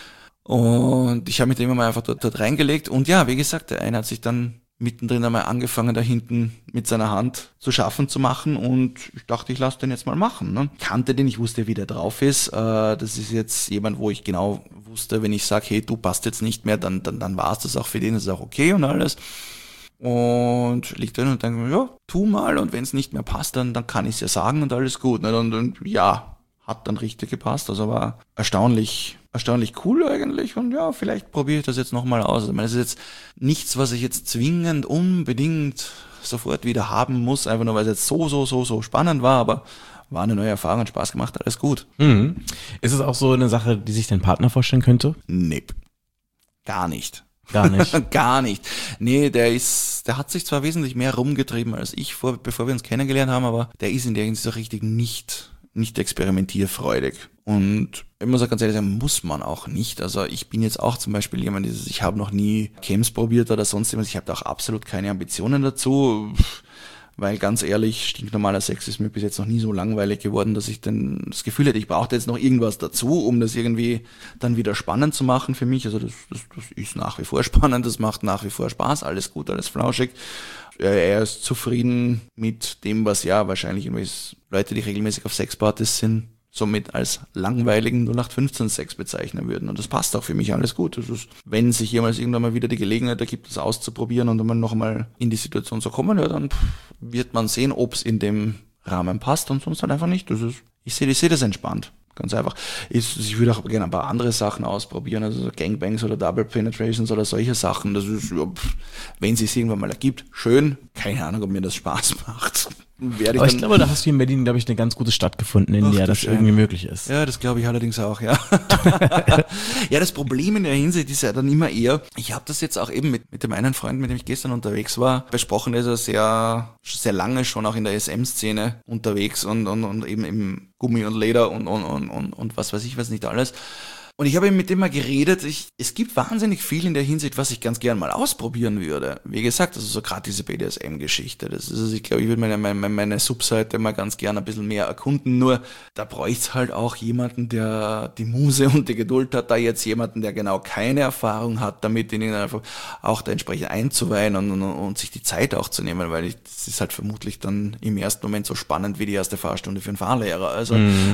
Und ich habe mich immer mal einfach dort, dort reingelegt und ja, wie gesagt, der eine hat sich dann mittendrin einmal angefangen, da hinten mit seiner Hand zu schaffen zu machen und ich dachte, ich lasse den jetzt mal machen. Ne? Ich kannte den, ich wusste, wie der drauf ist. Äh, das ist jetzt jemand, wo ich genau wusste, wenn ich sage, hey, du passt jetzt nicht mehr, dann, dann, dann war es das auch für den, das ist auch okay und alles. Und liegt drin und denke mir, ja, tu mal und wenn es nicht mehr passt, dann, dann kann ich es ja sagen und alles gut. Ne? Und, und ja, hat dann richtig gepasst, also war erstaunlich erstaunlich cool eigentlich und ja, vielleicht probiere ich das jetzt nochmal aus. Also, ich meine, es ist jetzt nichts, was ich jetzt zwingend unbedingt sofort wieder haben muss, einfach nur, weil es jetzt so, so, so, so spannend war, aber war eine neue Erfahrung, hat Spaß gemacht, alles gut. Mhm. Ist es auch so eine Sache, die sich dein Partner vorstellen könnte? Nee, gar nicht. Gar nicht? Gar nicht. Nee, der ist, der hat sich zwar wesentlich mehr rumgetrieben als ich, vor, bevor wir uns kennengelernt haben, aber der ist in der Hinsicht so richtig nicht, nicht experimentierfreudig. Und ich muss auch ganz ehrlich sagen, muss man auch nicht. Also ich bin jetzt auch zum Beispiel jemand, dieses, ich habe noch nie Chems probiert oder sonst irgendwas. Ich habe da auch absolut keine Ambitionen dazu, weil ganz ehrlich, stinknormaler Sex ist mir bis jetzt noch nie so langweilig geworden, dass ich dann das Gefühl hätte, ich brauchte jetzt noch irgendwas dazu, um das irgendwie dann wieder spannend zu machen für mich. Also das, das, das ist nach wie vor spannend, das macht nach wie vor Spaß, alles gut, alles flauschig. Er ist zufrieden mit dem, was ja wahrscheinlich irgendwelche Leute, die regelmäßig auf Sexpartys sind, somit als langweiligen null acht fünfzehn Sex bezeichnen würden. Und das passt auch für mich alles gut. Das ist, wenn sich jemals irgendwann mal wieder die Gelegenheit ergibt, das auszuprobieren und wenn man noch einmal in die Situation so kommen, ja, dann wird man sehen, ob es in dem Rahmen passt und sonst halt einfach nicht. Das ist, ich sehe ich sehe das entspannt. Ganz einfach. Ich, ich würde auch gerne ein paar andere Sachen ausprobieren, also so Gangbangs oder Double Penetrations oder solche Sachen. Das ist, ja, wenn es sich irgendwann mal ergibt, schön. Keine Ahnung, ob mir das Spaß macht. Werde ich Aber ich dann, glaube, da hast du in Berlin, glaube ich, eine ganz gute Stadt gefunden, in Ach, der das Schön. irgendwie möglich ist. Ja, das glaube ich allerdings auch, ja. Ja, das Problem in der Hinsicht ist ja dann immer eher, ich habe das jetzt auch eben mit, mit dem einen Freund, mit dem ich gestern unterwegs war, besprochen, der ist ja sehr, sehr lange schon auch in der S M-Szene unterwegs und, und, und eben im Gummi und Leder und, und, und, und, und was weiß ich, was nicht alles. Und ich habe eben mit dem mal geredet, ich, es gibt wahnsinnig viel in der Hinsicht, was ich ganz gern mal ausprobieren würde. Wie gesagt, also so gerade diese B D S M-Geschichte. Das ist, also ich glaube, ich würde meine, meine, meine Subseite mal ganz gern ein bisschen mehr erkunden, nur da bräuchte es halt auch jemanden, der die Muse und die Geduld hat, da jetzt jemanden, der genau keine Erfahrung hat, damit ihn einfach auch da entsprechend einzuweihen und, und, und sich die Zeit auch zu nehmen, weil ich, das ist halt vermutlich dann im ersten Moment so spannend wie die erste Fahrstunde für einen Fahrlehrer. Also mm.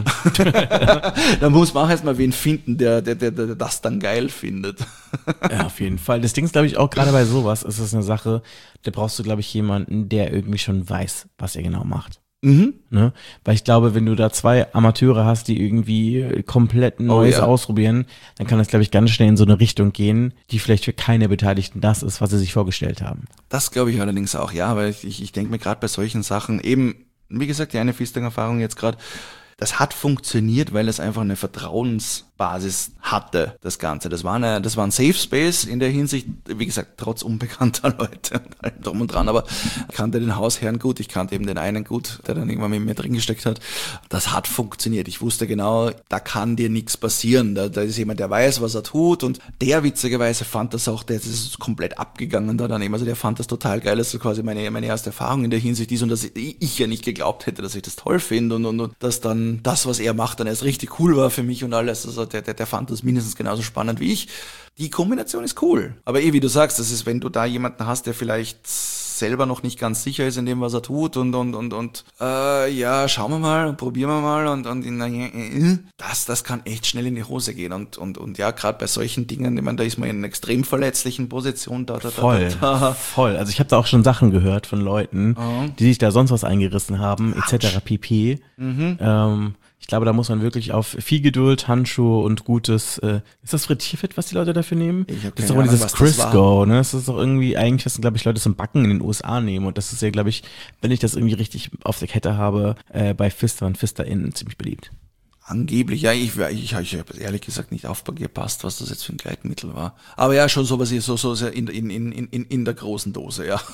da muss man auch erstmal wen finden, der Der, der, der das dann geil findet. Ja, auf jeden Fall. Das Ding ist, glaube ich, auch gerade bei sowas ist es eine Sache, da brauchst du, glaube ich, jemanden, der irgendwie schon weiß, was er genau macht. Mhm. Ne? Weil ich glaube, wenn du da zwei Amateure hast, die irgendwie komplett Neues oh, ja. ausprobieren, dann kann das, glaube ich, ganz schnell in so eine Richtung gehen, die vielleicht für keine Beteiligten das ist, was sie sich vorgestellt haben. Das glaube ich allerdings auch, ja, weil ich, ich, ich denke mir gerade bei solchen Sachen eben, wie gesagt, die eine Fisting-Erfahrung jetzt gerade, das hat funktioniert, weil es einfach eine Vertrauensbasis hatte, das Ganze. Das war eine, das war ein Safe Space in der Hinsicht, wie gesagt, trotz unbekannter Leute und allem drum und dran, aber ich kannte den Hausherrn gut, ich kannte eben den einen gut, der dann irgendwann mit mir drin gesteckt hat. Das hat funktioniert. Ich wusste genau, da kann dir nichts passieren. Da, da ist jemand, der weiß, was er tut, und der witzigerweise fand das auch, der ist komplett abgegangen da daneben. Also der fand das total geil, dass so quasi meine, meine erste Erfahrung in der Hinsicht ist und dass ich, ich ja nicht geglaubt hätte, dass ich das toll finde und, und, und dass dann das, was er macht, dann erst richtig cool war für mich und alles. Also der, der, der fand das mindestens genauso spannend wie ich. Die Kombination ist cool. Aber eh, wie du sagst, das ist, wenn du da jemanden hast, der vielleicht selber noch nicht ganz sicher ist in dem, was er tut und und und und äh, ja, schauen wir mal und probieren wir mal und und in, das das kann echt schnell in die Hose gehen und und und ja, gerade bei solchen Dingen, ich meine, da ist man in einer extrem verletzlichen Position. Da, da, voll, da, da. voll. Also ich habe da auch schon Sachen gehört von Leuten, oh. die sich da sonst was eingerissen haben, et cetera pp. Mhm. Ähm, ich glaube, da muss man wirklich auf viel Geduld, Handschuhe und gutes, äh, ist das Frittierfett, was die Leute dafür nehmen? Ich hab das ist keine doch immer Ahnung, dieses was das war. Crisco, ne? Das ist doch irgendwie eigentlich, was, glaube ich, Leute zum Backen in den U S A nehmen. Und das ist ja, glaube ich, wenn ich das irgendwie richtig auf der Kette habe, äh, bei Pfister und PfisterInnen ziemlich beliebt. Angeblich, ja, ich, ich, ich, ich habe ehrlich gesagt nicht aufgepasst, was das jetzt für ein Gleitmittel war. Aber ja, schon sowas so, so in, in, in, in, in der großen Dose, ja.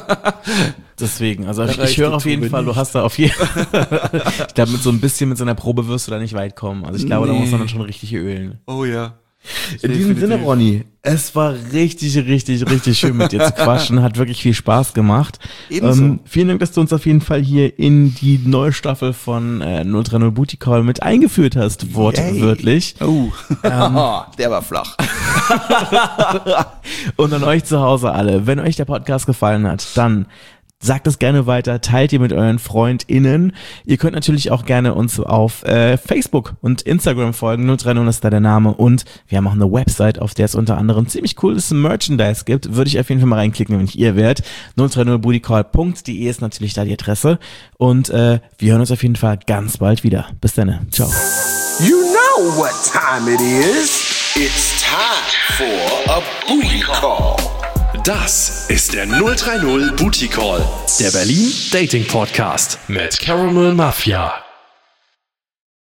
Deswegen, also ich, ich höre auf jeden Fall, nicht. Du hast da auf jeden Fall, ich glaube, mit so ein bisschen mit so einer Probe wirst du da nicht weit kommen. Also ich glaube, nee. Da muss man dann schon richtig ölen. Oh ja. In diesem Sinne, Ronny, es war richtig, richtig, richtig schön mit dir zu quatschen. Hat wirklich viel Spaß gemacht. Ebenso. Ähm, vielen Dank, dass du uns auf jeden Fall hier in die neue Staffel von äh, null drei null Booty Call mit eingeführt hast, wortwörtlich. Oh, ähm, der war flach. Und an euch zu Hause alle, wenn euch der Podcast gefallen hat, dann sagt es gerne weiter, teilt ihr mit euren FreundInnen. Ihr könnt natürlich auch gerne uns auf äh, Facebook und Instagram folgen. null drei null ist da der Name. Und wir haben auch eine Website, auf der es unter anderem ziemlich cooles Merchandise gibt. Würde ich auf jeden Fall mal reinklicken, wenn ich ihr wärt. null drei null booty call punkt de ist natürlich da die Adresse. Und äh, wir hören uns auf jeden Fall ganz bald wieder. Bis dann. Ciao. You know what time it is. It's time for a booty call. Das ist der null drei null Booty Call, der Berlin Dating Podcast mit Caramel Mafia.